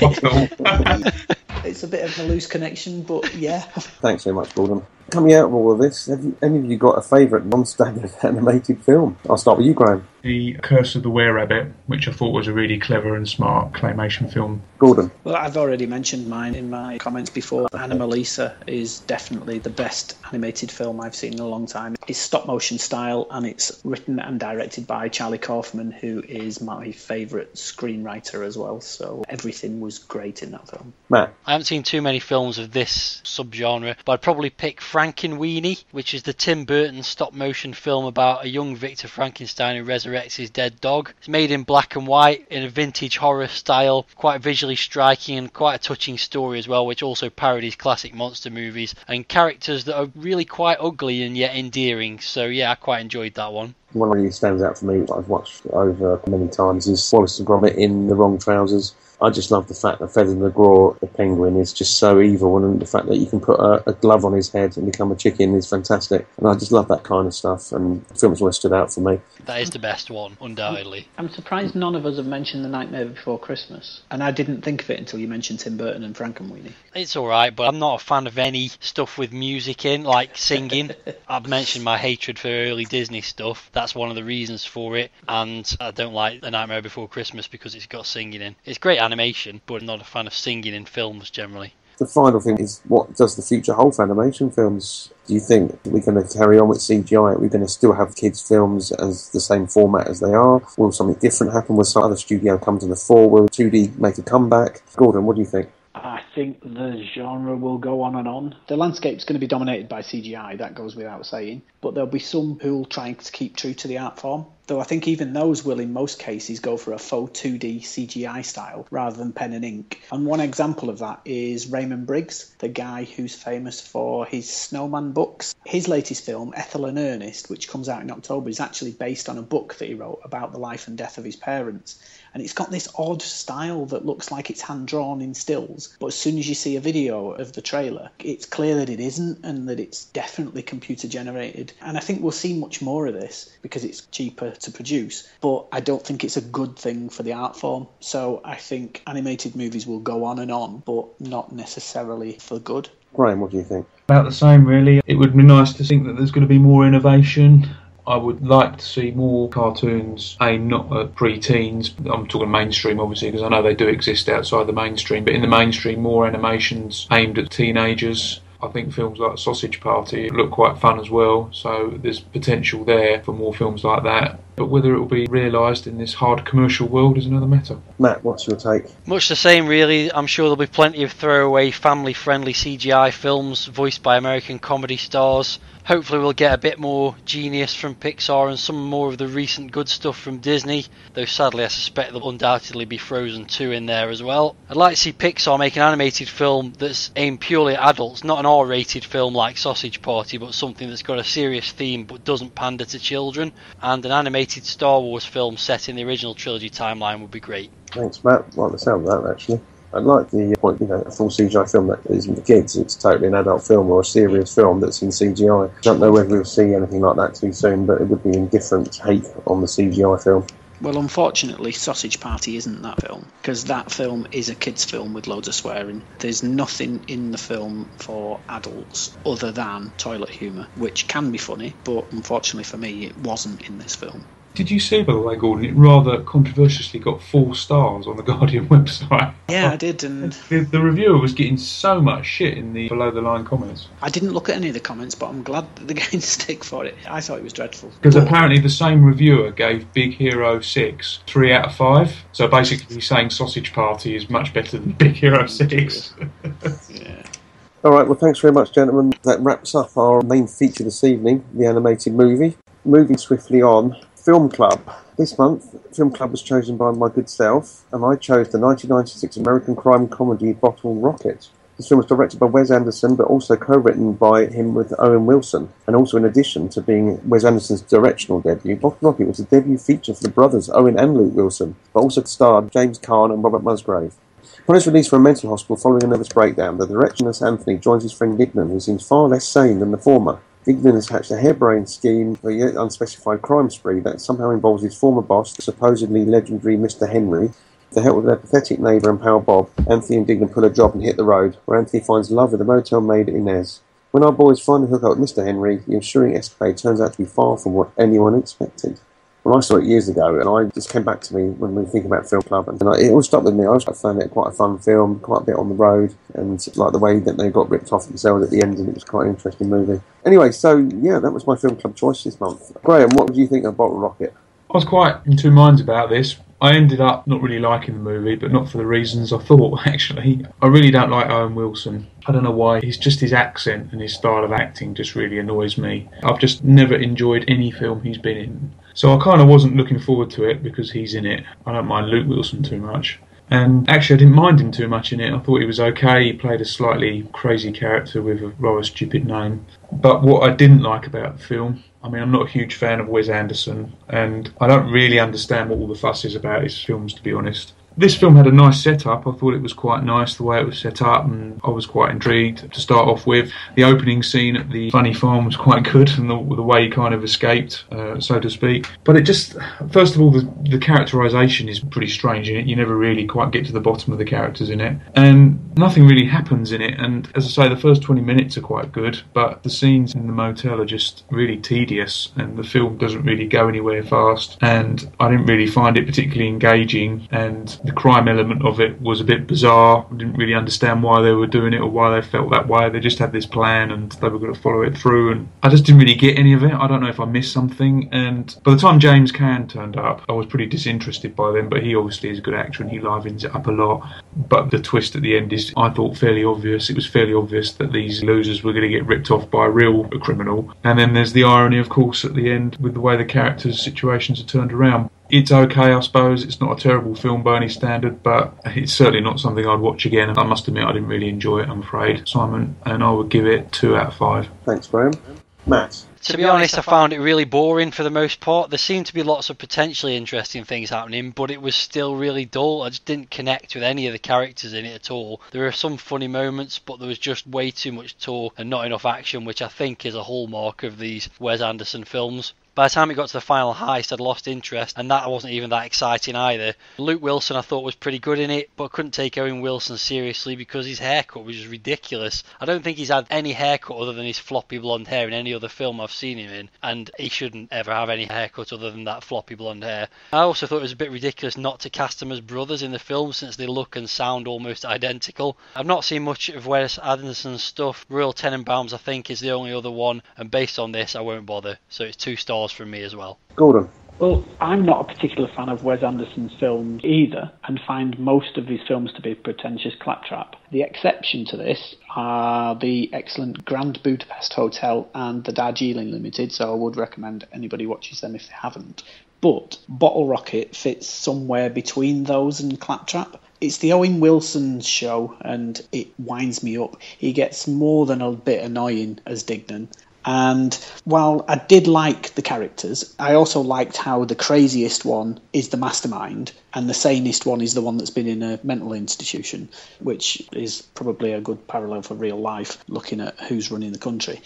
It's a bit of a loose connection, but yeah. Thanks very much, Gordon. Coming out of all of this, have you, any of you got a favourite non-standard animated film? I'll start with you, Graham. The Curse of the Were-Rabbit, which I thought was a really clever and smart claymation film. Gordon. Well, I've already mentioned mine in my comments before. Anomalisa is definitely the best animated film I've seen in a long time. It's stop-motion style, and it's written and directed by Charlie Kaufman, who is my favourite screenwriter as well. So everything was great in that film. Matt. I haven't seen too many films of this subgenre, but I'd probably pick Frankenweenie, which is the Tim Burton stop-motion film about a young Victor Frankenstein who resurrects his dead dog. It's made in black and white in a vintage horror style, quite visually striking and quite a touching story as well, which also parodies classic monster movies and characters that are really quite ugly and yet endearing. So yeah, I quite enjoyed that one. One that really stands out for me, I've watched over many times, is Wallace and Gromit in The Wrong Trousers. I just love the fact that Feather McGraw, the penguin, is just so evil, and the fact that you can put a, a glove on his head and become a chicken is fantastic. And I just love that kind of stuff, and the film's always stood out for me. That is the best one, undoubtedly. I'm surprised none of us have mentioned The Nightmare Before Christmas, and I didn't think of it until you mentioned Tim Burton and Frankenweenie. It's alright, but I'm not a fan of any stuff with music in, like singing. I've mentioned my hatred for early Disney stuff. That's one of the reasons for it, and I don't like The Nightmare Before Christmas because it's got singing in. It's great animation, but I'm not a fan of singing in films generally. The final thing is, what does the future hold for animation films? Do you think we're going to carry on with C G I? Are we going to still have kids' films as the same format as they are? Will something different happen? Will some other studio come to the fore? Will two D make a comeback? Gordon, what do you think? I think the genre will go on and on. The landscape's going to be dominated by C G I, that goes without saying. But there'll be some who'll try to keep true to the art form. Though I think even those will, in most cases, go for a faux two D C G I style rather than pen and ink. And one example of that is Raymond Briggs, the guy who's famous for his Snowman books. His latest film, Ethel and Ernest, which comes out in October, is actually based on a book that he wrote about the life and death of his parents. And it's got this odd style that looks like it's hand-drawn in stills. But as soon as you see a video of the trailer, it's clear that it isn't and that it's definitely computer-generated. And I think we'll see much more of this because it's cheaper to produce. But I don't think it's a good thing for the art form. So I think animated movies will go on and on, but not necessarily for good. Graham, what do you think? About the same, really. It would be nice to think that there's going to be more innovation. I would like to see more cartoons aimed not at pre-teens. I'm talking mainstream, obviously, because I know they do exist outside the mainstream. But in the mainstream, more animations aimed at teenagers. I think films like Sausage Party look quite fun as well, so there's potential there for more films like that. But whether it will be realised in this hard commercial world is another matter. Matt, what's your take? Much the same, really. I'm sure there'll be plenty of throwaway, family-friendly C G I films voiced by American comedy stars. Hopefully we'll get a bit more genius from Pixar and some more of the recent good stuff from Disney, though sadly I suspect there'll undoubtedly be Frozen two in there as well. I'd like to see Pixar make an animated film that's aimed purely at adults, not an R-rated film like Sausage Party, but something that's got a serious theme but doesn't pander to children, and an animated Star Wars film set in the original trilogy timeline would be great. Thanks, Matt. I like the sound of that, actually. I like the point, you know, a full C G I film that isn't for kids. It's totally an adult film or a serious film that's in C G I. I don't know whether we'll see anything like that too soon, but it would be a different take on the C G I film. Well, unfortunately, Sausage Party isn't that film, because that film is a kids' film with loads of swearing. There's nothing in the film for adults other than toilet humour, which can be funny, but unfortunately for me, it wasn't in this film. Did you see, by the way, Gordon, it rather controversially got four stars on the Guardian website? Yeah, I did, and... The, the reviewer was getting so much shit in the below-the-line comments. I didn't look at any of the comments, but I'm glad that they're getting stick for it. I thought it was dreadful. Because apparently the same reviewer gave Big Hero six three out of five. So basically he's saying Sausage Party is much better than Big Hero six. Yeah. All right, well, thanks very much, gentlemen. That wraps up our main feature this evening, the animated movie. Moving swiftly on, Film Club. This month, Film Club was chosen by my good self, and I chose the nineteen ninety-six American crime comedy Bottle Rocket. This film was directed by Wes Anderson, but also co-written by him with Owen Wilson. And also, in addition to being Wes Anderson's directional debut, Bottle Rocket was a debut feature for the brothers Owen and Luke Wilson, but also starred James Caan and Robert Musgrave. Upon his release from a mental hospital following a nervous breakdown, the directionless Anthony joins his friend Dignan, who seems far less sane than the former. Dignan has hatched a harebrained scheme for a yet unspecified crime spree that somehow involves his former boss, the supposedly legendary Mister Henry. With the help of their pathetic neighbour and pal Bob, Anthony and Dignan pull a job and hit the road, where Anthony finds love with the motel maid Inez. When our boys finally hook up with Mister Henry, the ensuing escapade turns out to be far from what anyone expected. Well, I saw it years ago, and I just came back to me when we were thinking about Film Club, and I, it all stuck with me. I found it quite a fun film, quite a bit on the road, and like the way that they got ripped off themselves at the end, and it was quite an interesting movie. Anyway, so yeah, that was my Film Club choice this month. Graham, what did you think of Bottle Rocket? I was quite in two minds about this. I ended up not really liking the movie, but not for the reasons I thought, actually. I really don't like Owen Wilson. I don't know why. He's just his accent and his style of acting just really annoys me. I've just never enjoyed any film he's been in. So I kind of wasn't looking forward to it because he's in it. I don't mind Luke Wilson too much. And actually I didn't mind him too much in it. I thought he was okay. He played a slightly crazy character with a rather stupid name. But what I didn't like about the film, I mean, I'm not a huge fan of Wes Anderson, and I don't really understand what all the fuss is about his films, to be honest. This film had a nice setup. I thought it was quite nice the way it was set up, and I was quite intrigued to start off with. The opening scene at the funny farm was quite good, and the, the way he kind of escaped, uh, so to speak. But it just, first of all, the, the characterisation is pretty strange in it. You never really quite get to the bottom of the characters in it, and nothing really happens in it. And as I say, the first twenty minutes are quite good, but the scenes in the motel are just really tedious, and the film doesn't really go anywhere fast, and I didn't really find it particularly engaging, and the crime element of it was a bit bizarre. I didn't really understand why they were doing it or why they felt that way. They just had this plan and they were going to follow it through, and I just didn't really get any of it. I don't know if I missed something, and by the time James Caan turned up, I was pretty disinterested by them, but he obviously is a good actor and he livens it up a lot. But the twist at the end is, I thought, fairly obvious. It was fairly obvious that these losers were going to get ripped off by a real criminal. And then there's the irony, of course, at the end with the way the characters' situations are turned around. It's okay, I suppose. It's not a terrible film by any standard, but it's certainly not something I'd watch again. I must admit I didn't really enjoy it, I'm afraid, Simon, and I would give it two out of five. Thanks, Graham. Matt? To be honest, I found it really boring for the most part. There seemed to be lots of potentially interesting things happening, but it was still really dull. I just didn't connect with any of the characters in it at all. There were some funny moments, but there was just way too much talk and not enough action, which I think is a hallmark of these Wes Anderson films. By the time it got to the final heist, I'd lost interest, and that wasn't even that exciting either. Luke Wilson I thought was pretty good in it, but I couldn't take Owen Wilson seriously because his haircut was just ridiculous. I don't think he's had any haircut other than his floppy blonde hair in any other film I've seen him in, and he shouldn't ever have any haircut other than that floppy blonde hair. I also thought it was a bit ridiculous not to cast them as brothers in the film, since they look and sound almost identical. I've not seen much of Wes Anderson's stuff. Royal Tenenbaums I think is the only other one, and based on this I won't bother, so it's two stars from me as well. Gordon? Well, I'm not a particular fan of Wes Anderson's films either, and find most of his films to be pretentious claptrap. The exception to this are the excellent Grand Budapest Hotel and the Darjeeling Limited, so I would recommend anybody watches them if they haven't. But Bottle Rocket fits somewhere between those and claptrap. It's the Owen Wilson show, and it winds me up. He gets more than a bit annoying as Dignan. And while I did like the characters, I also liked how the craziest one is the mastermind and the sanest one is the one that's been in a mental institution, which is probably a good parallel for real life, looking at who's running the country.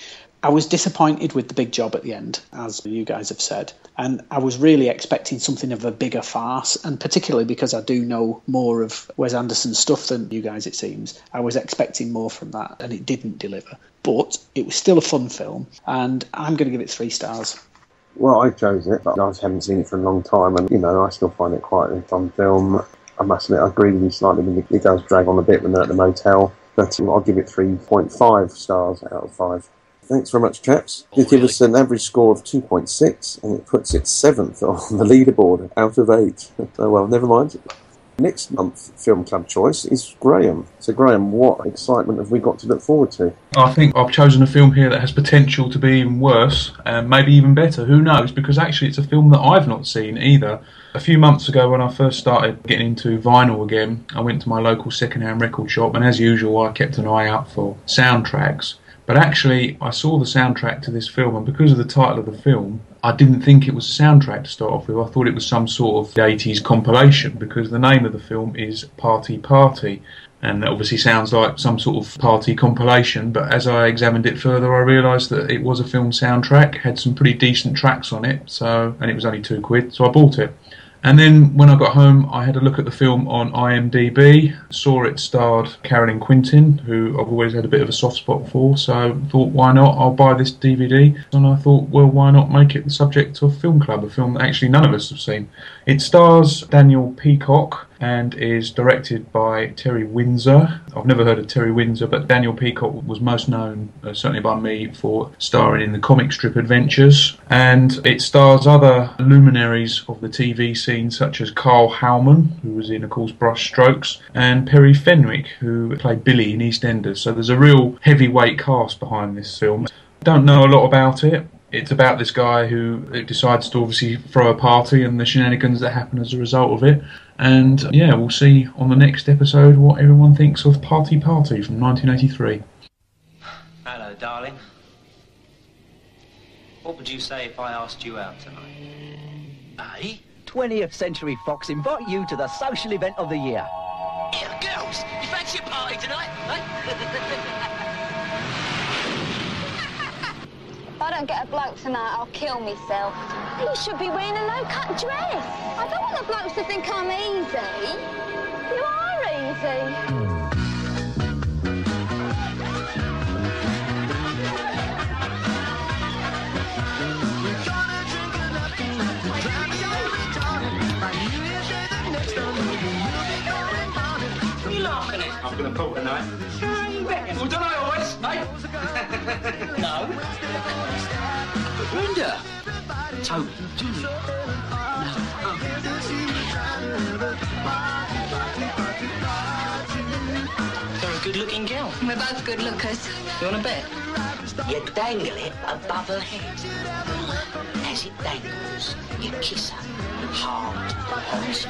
I was disappointed with the big job at the end, as you guys have said, and I was really expecting something of a bigger farce, and particularly because I do know more of Wes Anderson's stuff than you guys, it seems, I was expecting more from that, and it didn't deliver. But it was still a fun film, and I'm going to give it three stars. Well, I chose it, but I haven't seen it for a long time, and, you know, I still find it quite a fun film. I must admit, I agree with you slightly when it does drag on a bit when they're at the motel, but I'll give it three point five stars out of five. Thanks very much, chaps. Oh, You give really? us an average score of two point six, and it puts it seventh on the leaderboard out of eight. Oh well, never mind. Next month's Film Club choice is Graham. So Graham, what excitement have we got to look forward to? I think I've chosen a film here that has potential to be even worse, and maybe even better. Who knows? Because actually it's a film that I've not seen either. A few months ago when I first started getting into vinyl again, I went to my local second-hand record shop, and as usual I kept an eye out for soundtracks. But actually, I saw the soundtrack to this film, and because of the title of the film, I didn't think it was a soundtrack to start off with. I thought it was some sort of eighties compilation, because the name of the film is Party Party, and that obviously sounds like some sort of party compilation, but as I examined it further, I realised that it was a film soundtrack, had some pretty decent tracks on it, so and it was only two quid, so I bought it. And then when I got home, I had a look at the film on I M D B, saw it starred Carolyn Quintin, who I've always had a bit of a soft spot for, so thought, why not, I'll buy this D V D. And I thought, well, why not make it the subject of Film Club, a film that actually none of us have seen. It stars Daniel Peacock and is directed by Terry Windsor. I've never heard of Terry Windsor, but Daniel Peacock was most known, uh, certainly by me, for starring in the comic strip Adventures. And it stars other luminaries of the T V scene, such as Carl Howman, who was in, of course, Brush Strokes, and Perry Fenwick, who played Billy in EastEnders. So there's a real heavyweight cast behind this film. Don't know a lot about it. It's about this guy who decides to obviously throw a party and the shenanigans that happen as a result of it. And yeah, we'll see on the next episode what everyone thinks of Party Party from nineteen eighty-three. Hello, darling. What would you say if I asked you out tonight? Eh? twentieth Century Fox invite you to the social event of the year. Here, girls, you fancy a party tonight? If I don't get a bloke tonight, I'll kill myself. You should be wearing a low-cut dress. I don't want the blokes to think I'm easy. You are easy. What are you laughing at? I'm going to pull tonight. Well, don't I always, mate? No. Linda. Toby. Julie. No. You're a good-looking girl. We're both good lookers. You want to bet? You dangle it above her head. As it dangles, you kiss her. Hard, hot.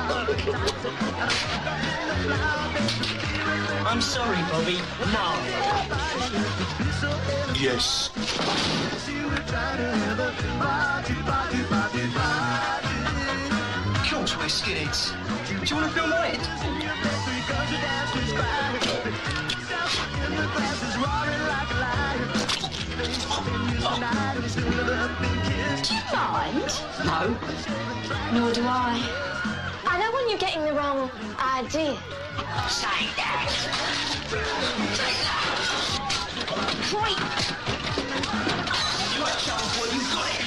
I'm sorry, Bobby. No. Yes. Of course, we're skinheads. Do you want to film on it? Do you mind? No. Nor do I. I don't want you getting the wrong idea. Say that. Great. You ain't showing what you got it.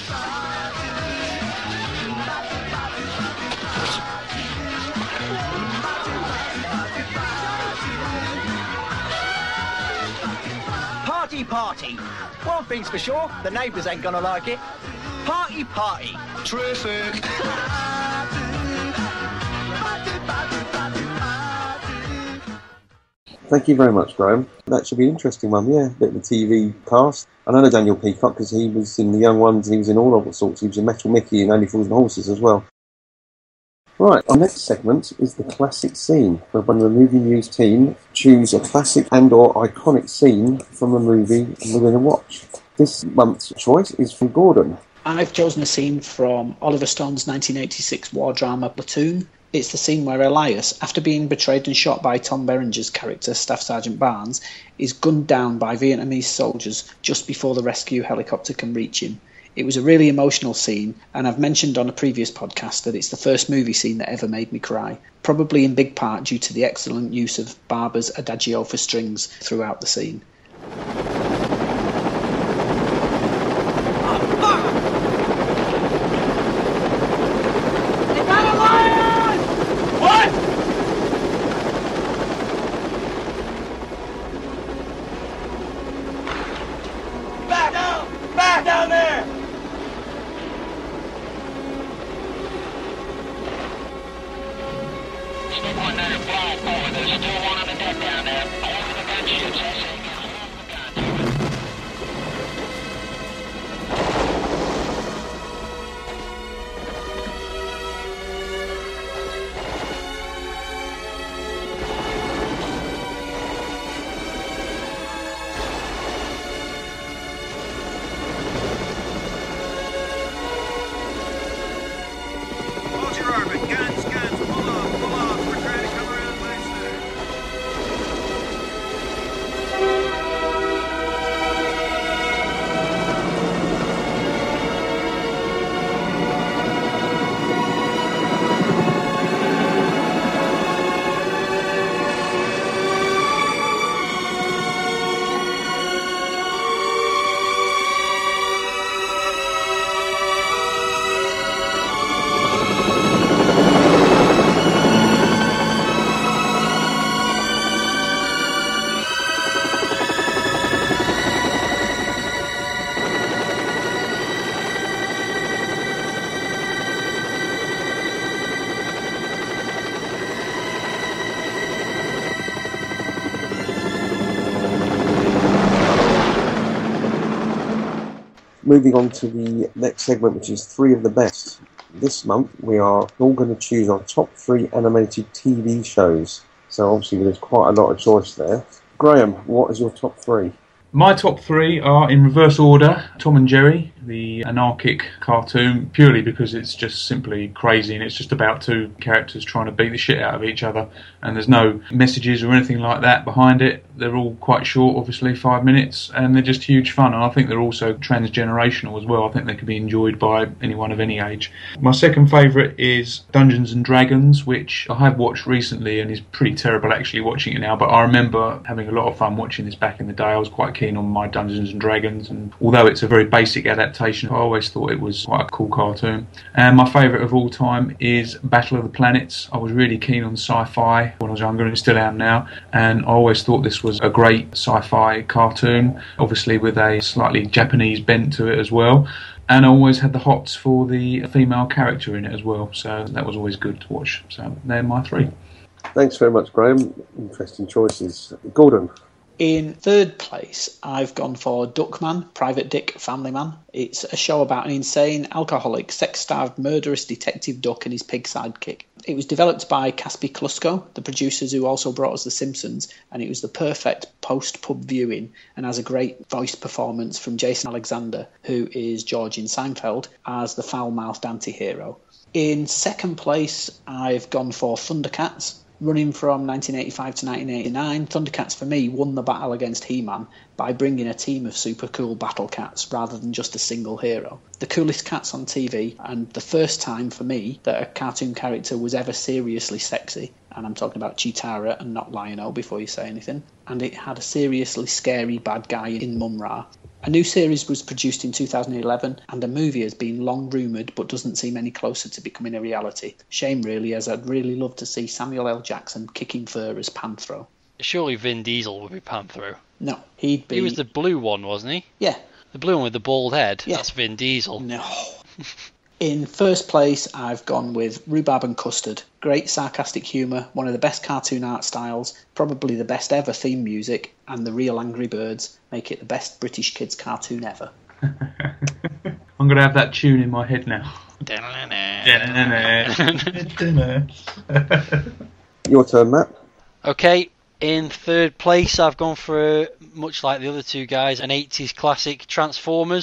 Party, party. One thing's for sure, the neighbours ain't gonna like it. Party, party. Terrific. Thank you very much, Graham. That should be an interesting one, yeah. A bit of the T V cast. I know Daniel Peacock because he was in The Young Ones and he was in all of sorts. He was in Metal Mickey and Only Fools and Horses as well. Right, our next segment is the classic scene, where one of the Movie News team choose a classic and or iconic scene from a movie and we're going to watch. This month's choice is from Gordon. I've chosen a scene from Oliver Stone's nineteen eighty-six war drama Platoon. It's the scene where Elias, after being betrayed and shot by Tom Berenger's character, Staff Sergeant Barnes, is gunned down by Vietnamese soldiers just before the rescue helicopter can reach him. It was a really emotional scene, and I've mentioned on a previous podcast that it's the first movie scene that ever made me cry, probably in big part due to the excellent use of Barber's Adagio for strings throughout the scene. Moving on to the next segment, which is three of the best. This month we are all going to choose our top three animated T V shows. So obviously there's quite a lot of choice there. Graham, what is your top three? My top three are in reverse order. Tom and Jerry, the anarchic cartoon, purely because it's just simply crazy and it's just about two characters trying to beat the shit out of each other, and there's no messages or anything like that behind it. They're all quite short, obviously, five minutes, and they're just huge fun, and I think they're also transgenerational as well. I think they can be enjoyed by anyone of any age. My second favourite is Dungeons and Dragons, which I have watched recently and is pretty terrible actually watching it now, but I remember having a lot of fun watching this back in the day. I was quite keen on my Dungeons and Dragons, and although it's a very basic adaptation, I always thought it was quite a cool cartoon. And my favourite of all time is Battle of the Planets. I was really keen on sci-fi when I was younger, and still am now, and I always thought this was a great sci-fi cartoon, obviously with a slightly Japanese bent to it as well. And I always had the hots for the female character in it as well, so that was always good to watch. So they're my three. Thanks very much, Graham. Interesting choices. Gordon? In third place, I've gone for Duckman, Private Dick, Family Man. It's a show about an insane, alcoholic, sex-starved, murderous detective duck and his pig sidekick. It was developed by Caspi Klusko, the producers who also brought us The Simpsons, and it was the perfect post-pub viewing and has a great voice performance from Jason Alexander, who is George in Seinfeld, as the foul-mouthed anti-hero. In second place, I've gone for Thundercats. Running from nineteen eighty-five to nineteen eighty-nine, Thundercats for me won the battle against He-Man by bringing a team of super cool battle cats rather than just a single hero. The coolest cats on T V, and the first time for me that a cartoon character was ever seriously sexy, and I'm talking about Cheetara and not Lion-O before you say anything, and it had a seriously scary bad guy in Mum-Ra. A new series was produced in two thousand eleven, and a movie has been long rumoured but doesn't seem any closer to becoming a reality. Shame really, as I'd really love to see Samuel L. Jackson kicking fur as Panthro. Surely Vin Diesel would be Panthro. No, he'd be... He was the blue one, wasn't he? Yeah. The blue one with the bald head? Yeah. That's Vin Diesel. No. In first place, I've gone with Rhubarb and Custard. Great sarcastic humour, one of the best cartoon art styles, probably the best ever theme music, and the real Angry Birds make it the best British kids cartoon ever. I'm going to have that tune in my head now. Your turn, Matt. Okay, in third place I've gone for, much like the other two guys, an eighties classic, Transformers.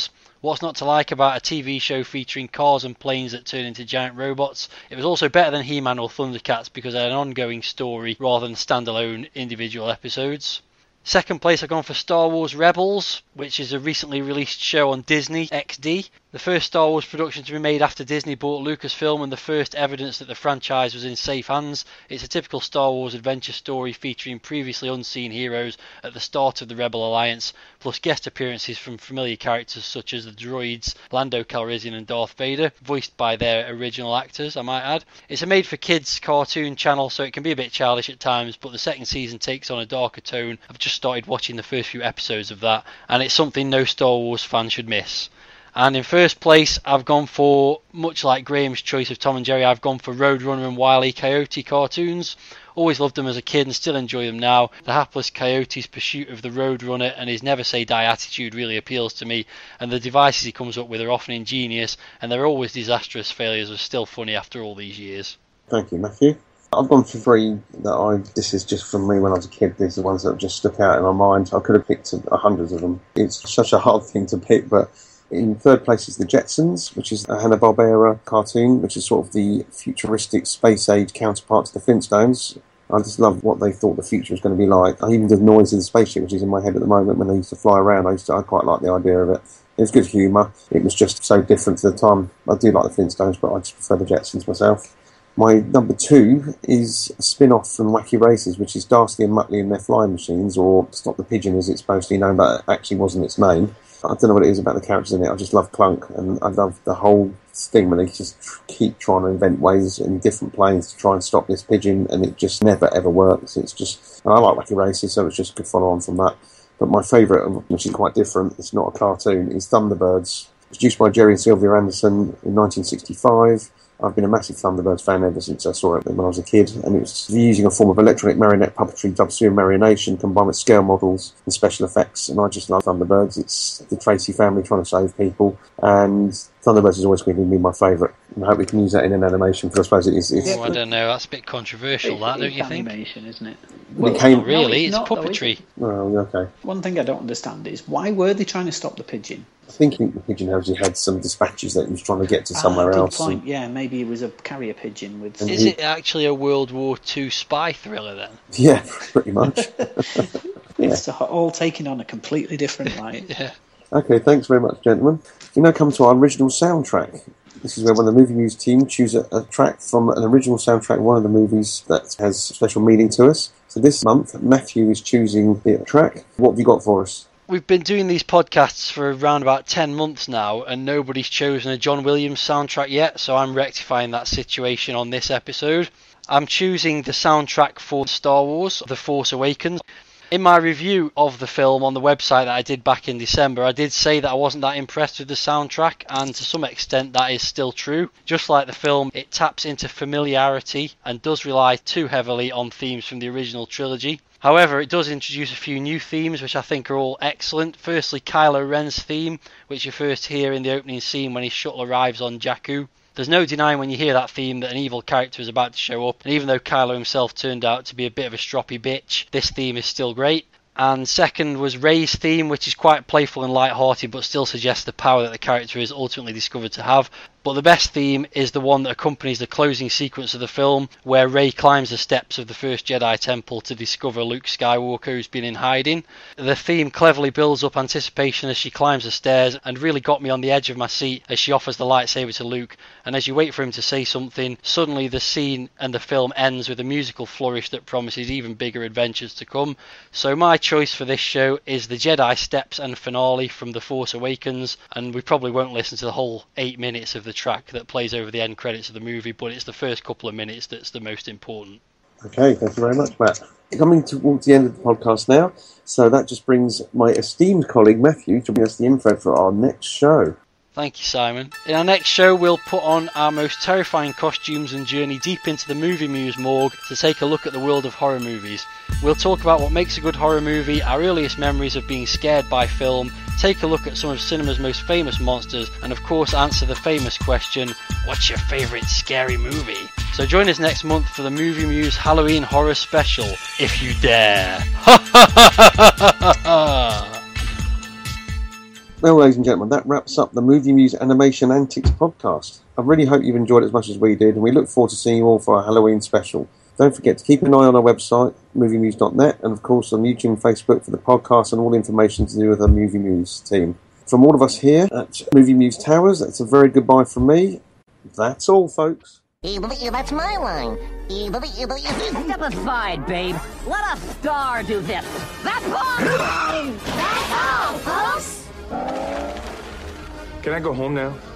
What's not to like about a T V show featuring cars and planes that turn into giant robots? It was also better than He-Man or Thundercats because it had an ongoing story rather than standalone individual episodes. Second place, I've gone for Star Wars Rebels, which is a recently released show on Disney X D. The first Star Wars production to be made after Disney bought Lucasfilm and the first evidence that the franchise was in safe hands. It's a typical Star Wars adventure story featuring previously unseen heroes at the start of the Rebel Alliance, plus guest appearances from familiar characters such as the droids Lando Calrissian and Darth Vader, voiced by their original actors, I might add. It's a made-for-kids cartoon channel, so it can be a bit childish at times, but the second season takes on a darker tone. I've just started watching the first few episodes of that, and it's something no Star Wars fan should miss. And in first place, I've gone for, much like Graham's choice of Tom and Jerry, I've gone for Roadrunner and Wile E. Coyote cartoons. Always loved them as a kid and still enjoy them now. The hapless coyote's pursuit of the Roadrunner and his never say die attitude really appeals to me, and the devices he comes up with are often ingenious, and they're always disastrous failures are still funny after all these years. Thank you, Matthew. I've gone for three that I, this is just from me when I was a kid, these are the ones that have just stuck out in my mind. I could have picked a hundreds of them. It's such a hard thing to pick, but in third place is The Jetsons, which is a Hanna-Barbera cartoon, which is sort of the futuristic space age counterpart to the Flintstones. I just love what they thought the future was going to be like. I even did the noise of the spaceship, which is in my head at the moment, when they used to fly around. I used to, I quite like the idea of it. It was good humour. It was just so different to the time. I do like the Flintstones, but I just prefer The Jetsons myself. My number two is a spin-off from Wacky Races, which is Darcy and Muttley and their flying machines, or Stop the Pigeon as it's mostly known, but it actually wasn't its name. I don't know what it is about the characters in it. I just love Clunk, and I love the whole thing when they just keep trying to invent ways in different planes to try and stop this pigeon, and it just never ever works. It's just, and I like Wacky Races, so it's just a good follow on from that. But my favourite, which is quite different, it's not a cartoon, is Thunderbirds. Produced by Jerry and Sylvia Anderson in nineteen sixty-five. I've been a massive Thunderbirds fan ever since I saw it when I was a kid, and it was using a form of electronic marionette puppetry dubbed through marionation combined with scale models and special effects, and I just love Thunderbirds. It's the Tracy family trying to save people, and Thunderbirds has always going to be my favourite. I hope we can use that in an animation, but I suppose it is... It's, oh, I don't know, that's a bit controversial, that, don't you think? It's animation, isn't it? Well, it came, not really, no, it's, it's not, puppetry. Oh, okay. One thing I don't understand is, why were they trying to stop the pigeon? I think the pigeon house had some dispatches that he was trying to get to somewhere ah, good else. Point. And, yeah, maybe it was a carrier pigeon with... Is he, it actually a World War Two spy thriller then? Yeah, pretty much. Yeah. It's all taking on a completely different light. Yeah. Okay, thanks very much, gentlemen. We now come to our original soundtrack. This is where when the Movie Muse team choose a, a track from an original soundtrack, one of the movies that has special meaning to us. So this month, Matthew is choosing the track. What have you got for us? We've been doing these podcasts for around about ten months now, and nobody's chosen a John Williams soundtrack yet, so I'm rectifying that situation on this episode. I'm choosing the soundtrack for Star Wars, The Force Awakens. In my review of the film on the website that I did back in December, I did say that I wasn't that impressed with the soundtrack, and to some extent that is still true. Just like the film, it taps into familiarity and does rely too heavily on themes from the original trilogy. However, it does introduce a few new themes which I think are all excellent. Firstly, Kylo Ren's theme, which you first hear in the opening scene when his shuttle arrives on Jakku. There's no denying when you hear that theme that an evil character is about to show up, and even though Kylo himself turned out to be a bit of a stroppy bitch, this theme is still great. And second was Rey's theme, which is quite playful and light-hearted but still suggests the power that the character is ultimately discovered to have. But the best theme is the one that accompanies the closing sequence of the film, where Rey climbs the steps of the first Jedi Temple to discover Luke Skywalker, who's been in hiding. The theme cleverly builds up anticipation as she climbs the stairs, and really got me on the edge of my seat as she offers the lightsaber to Luke, and as you wait for him to say something, suddenly the scene and the film ends with a musical flourish that promises even bigger adventures to come. So my choice for this show is the Jedi Steps and finale from The Force Awakens, and we probably won't listen to the whole eight minutes of the track that plays over the end credits of the movie, but it's the first couple of minutes that's the most important. Okay, thank you very much, Matt. Coming towards the end of the podcast now, so that just brings my esteemed colleague Matthew to bring us the info for our next show. Thank you, Simon. In our next show, we'll put on our most terrifying costumes and journey deep into the Movie Muse morgue to take a look at the world of horror movies. We'll talk about what makes a good horror movie, our earliest memories of being scared by film, take a look at some of cinema's most famous monsters, and of course answer the famous question, what's your favourite scary movie? So join us next month for the Movie Muse Halloween Horror Special, if you dare. Ha ha ha ha ha ha! Well, ladies and gentlemen, that wraps up the Movie Muse Animation Antics podcast. I really hope you've enjoyed it as much as we did, and we look forward to seeing you all for our Halloween special. Don't forget to keep an eye on our website, movie muse dot net, and of course on YouTube and Facebook for the podcast and all the information to do with the Movie Muse team. From all of us here at Movie Muse Towers, that's a very goodbye from me. That's all, folks. That's my line. Step aside, babe. Let a star do this. That's all. That's all, folks. Can I go home now?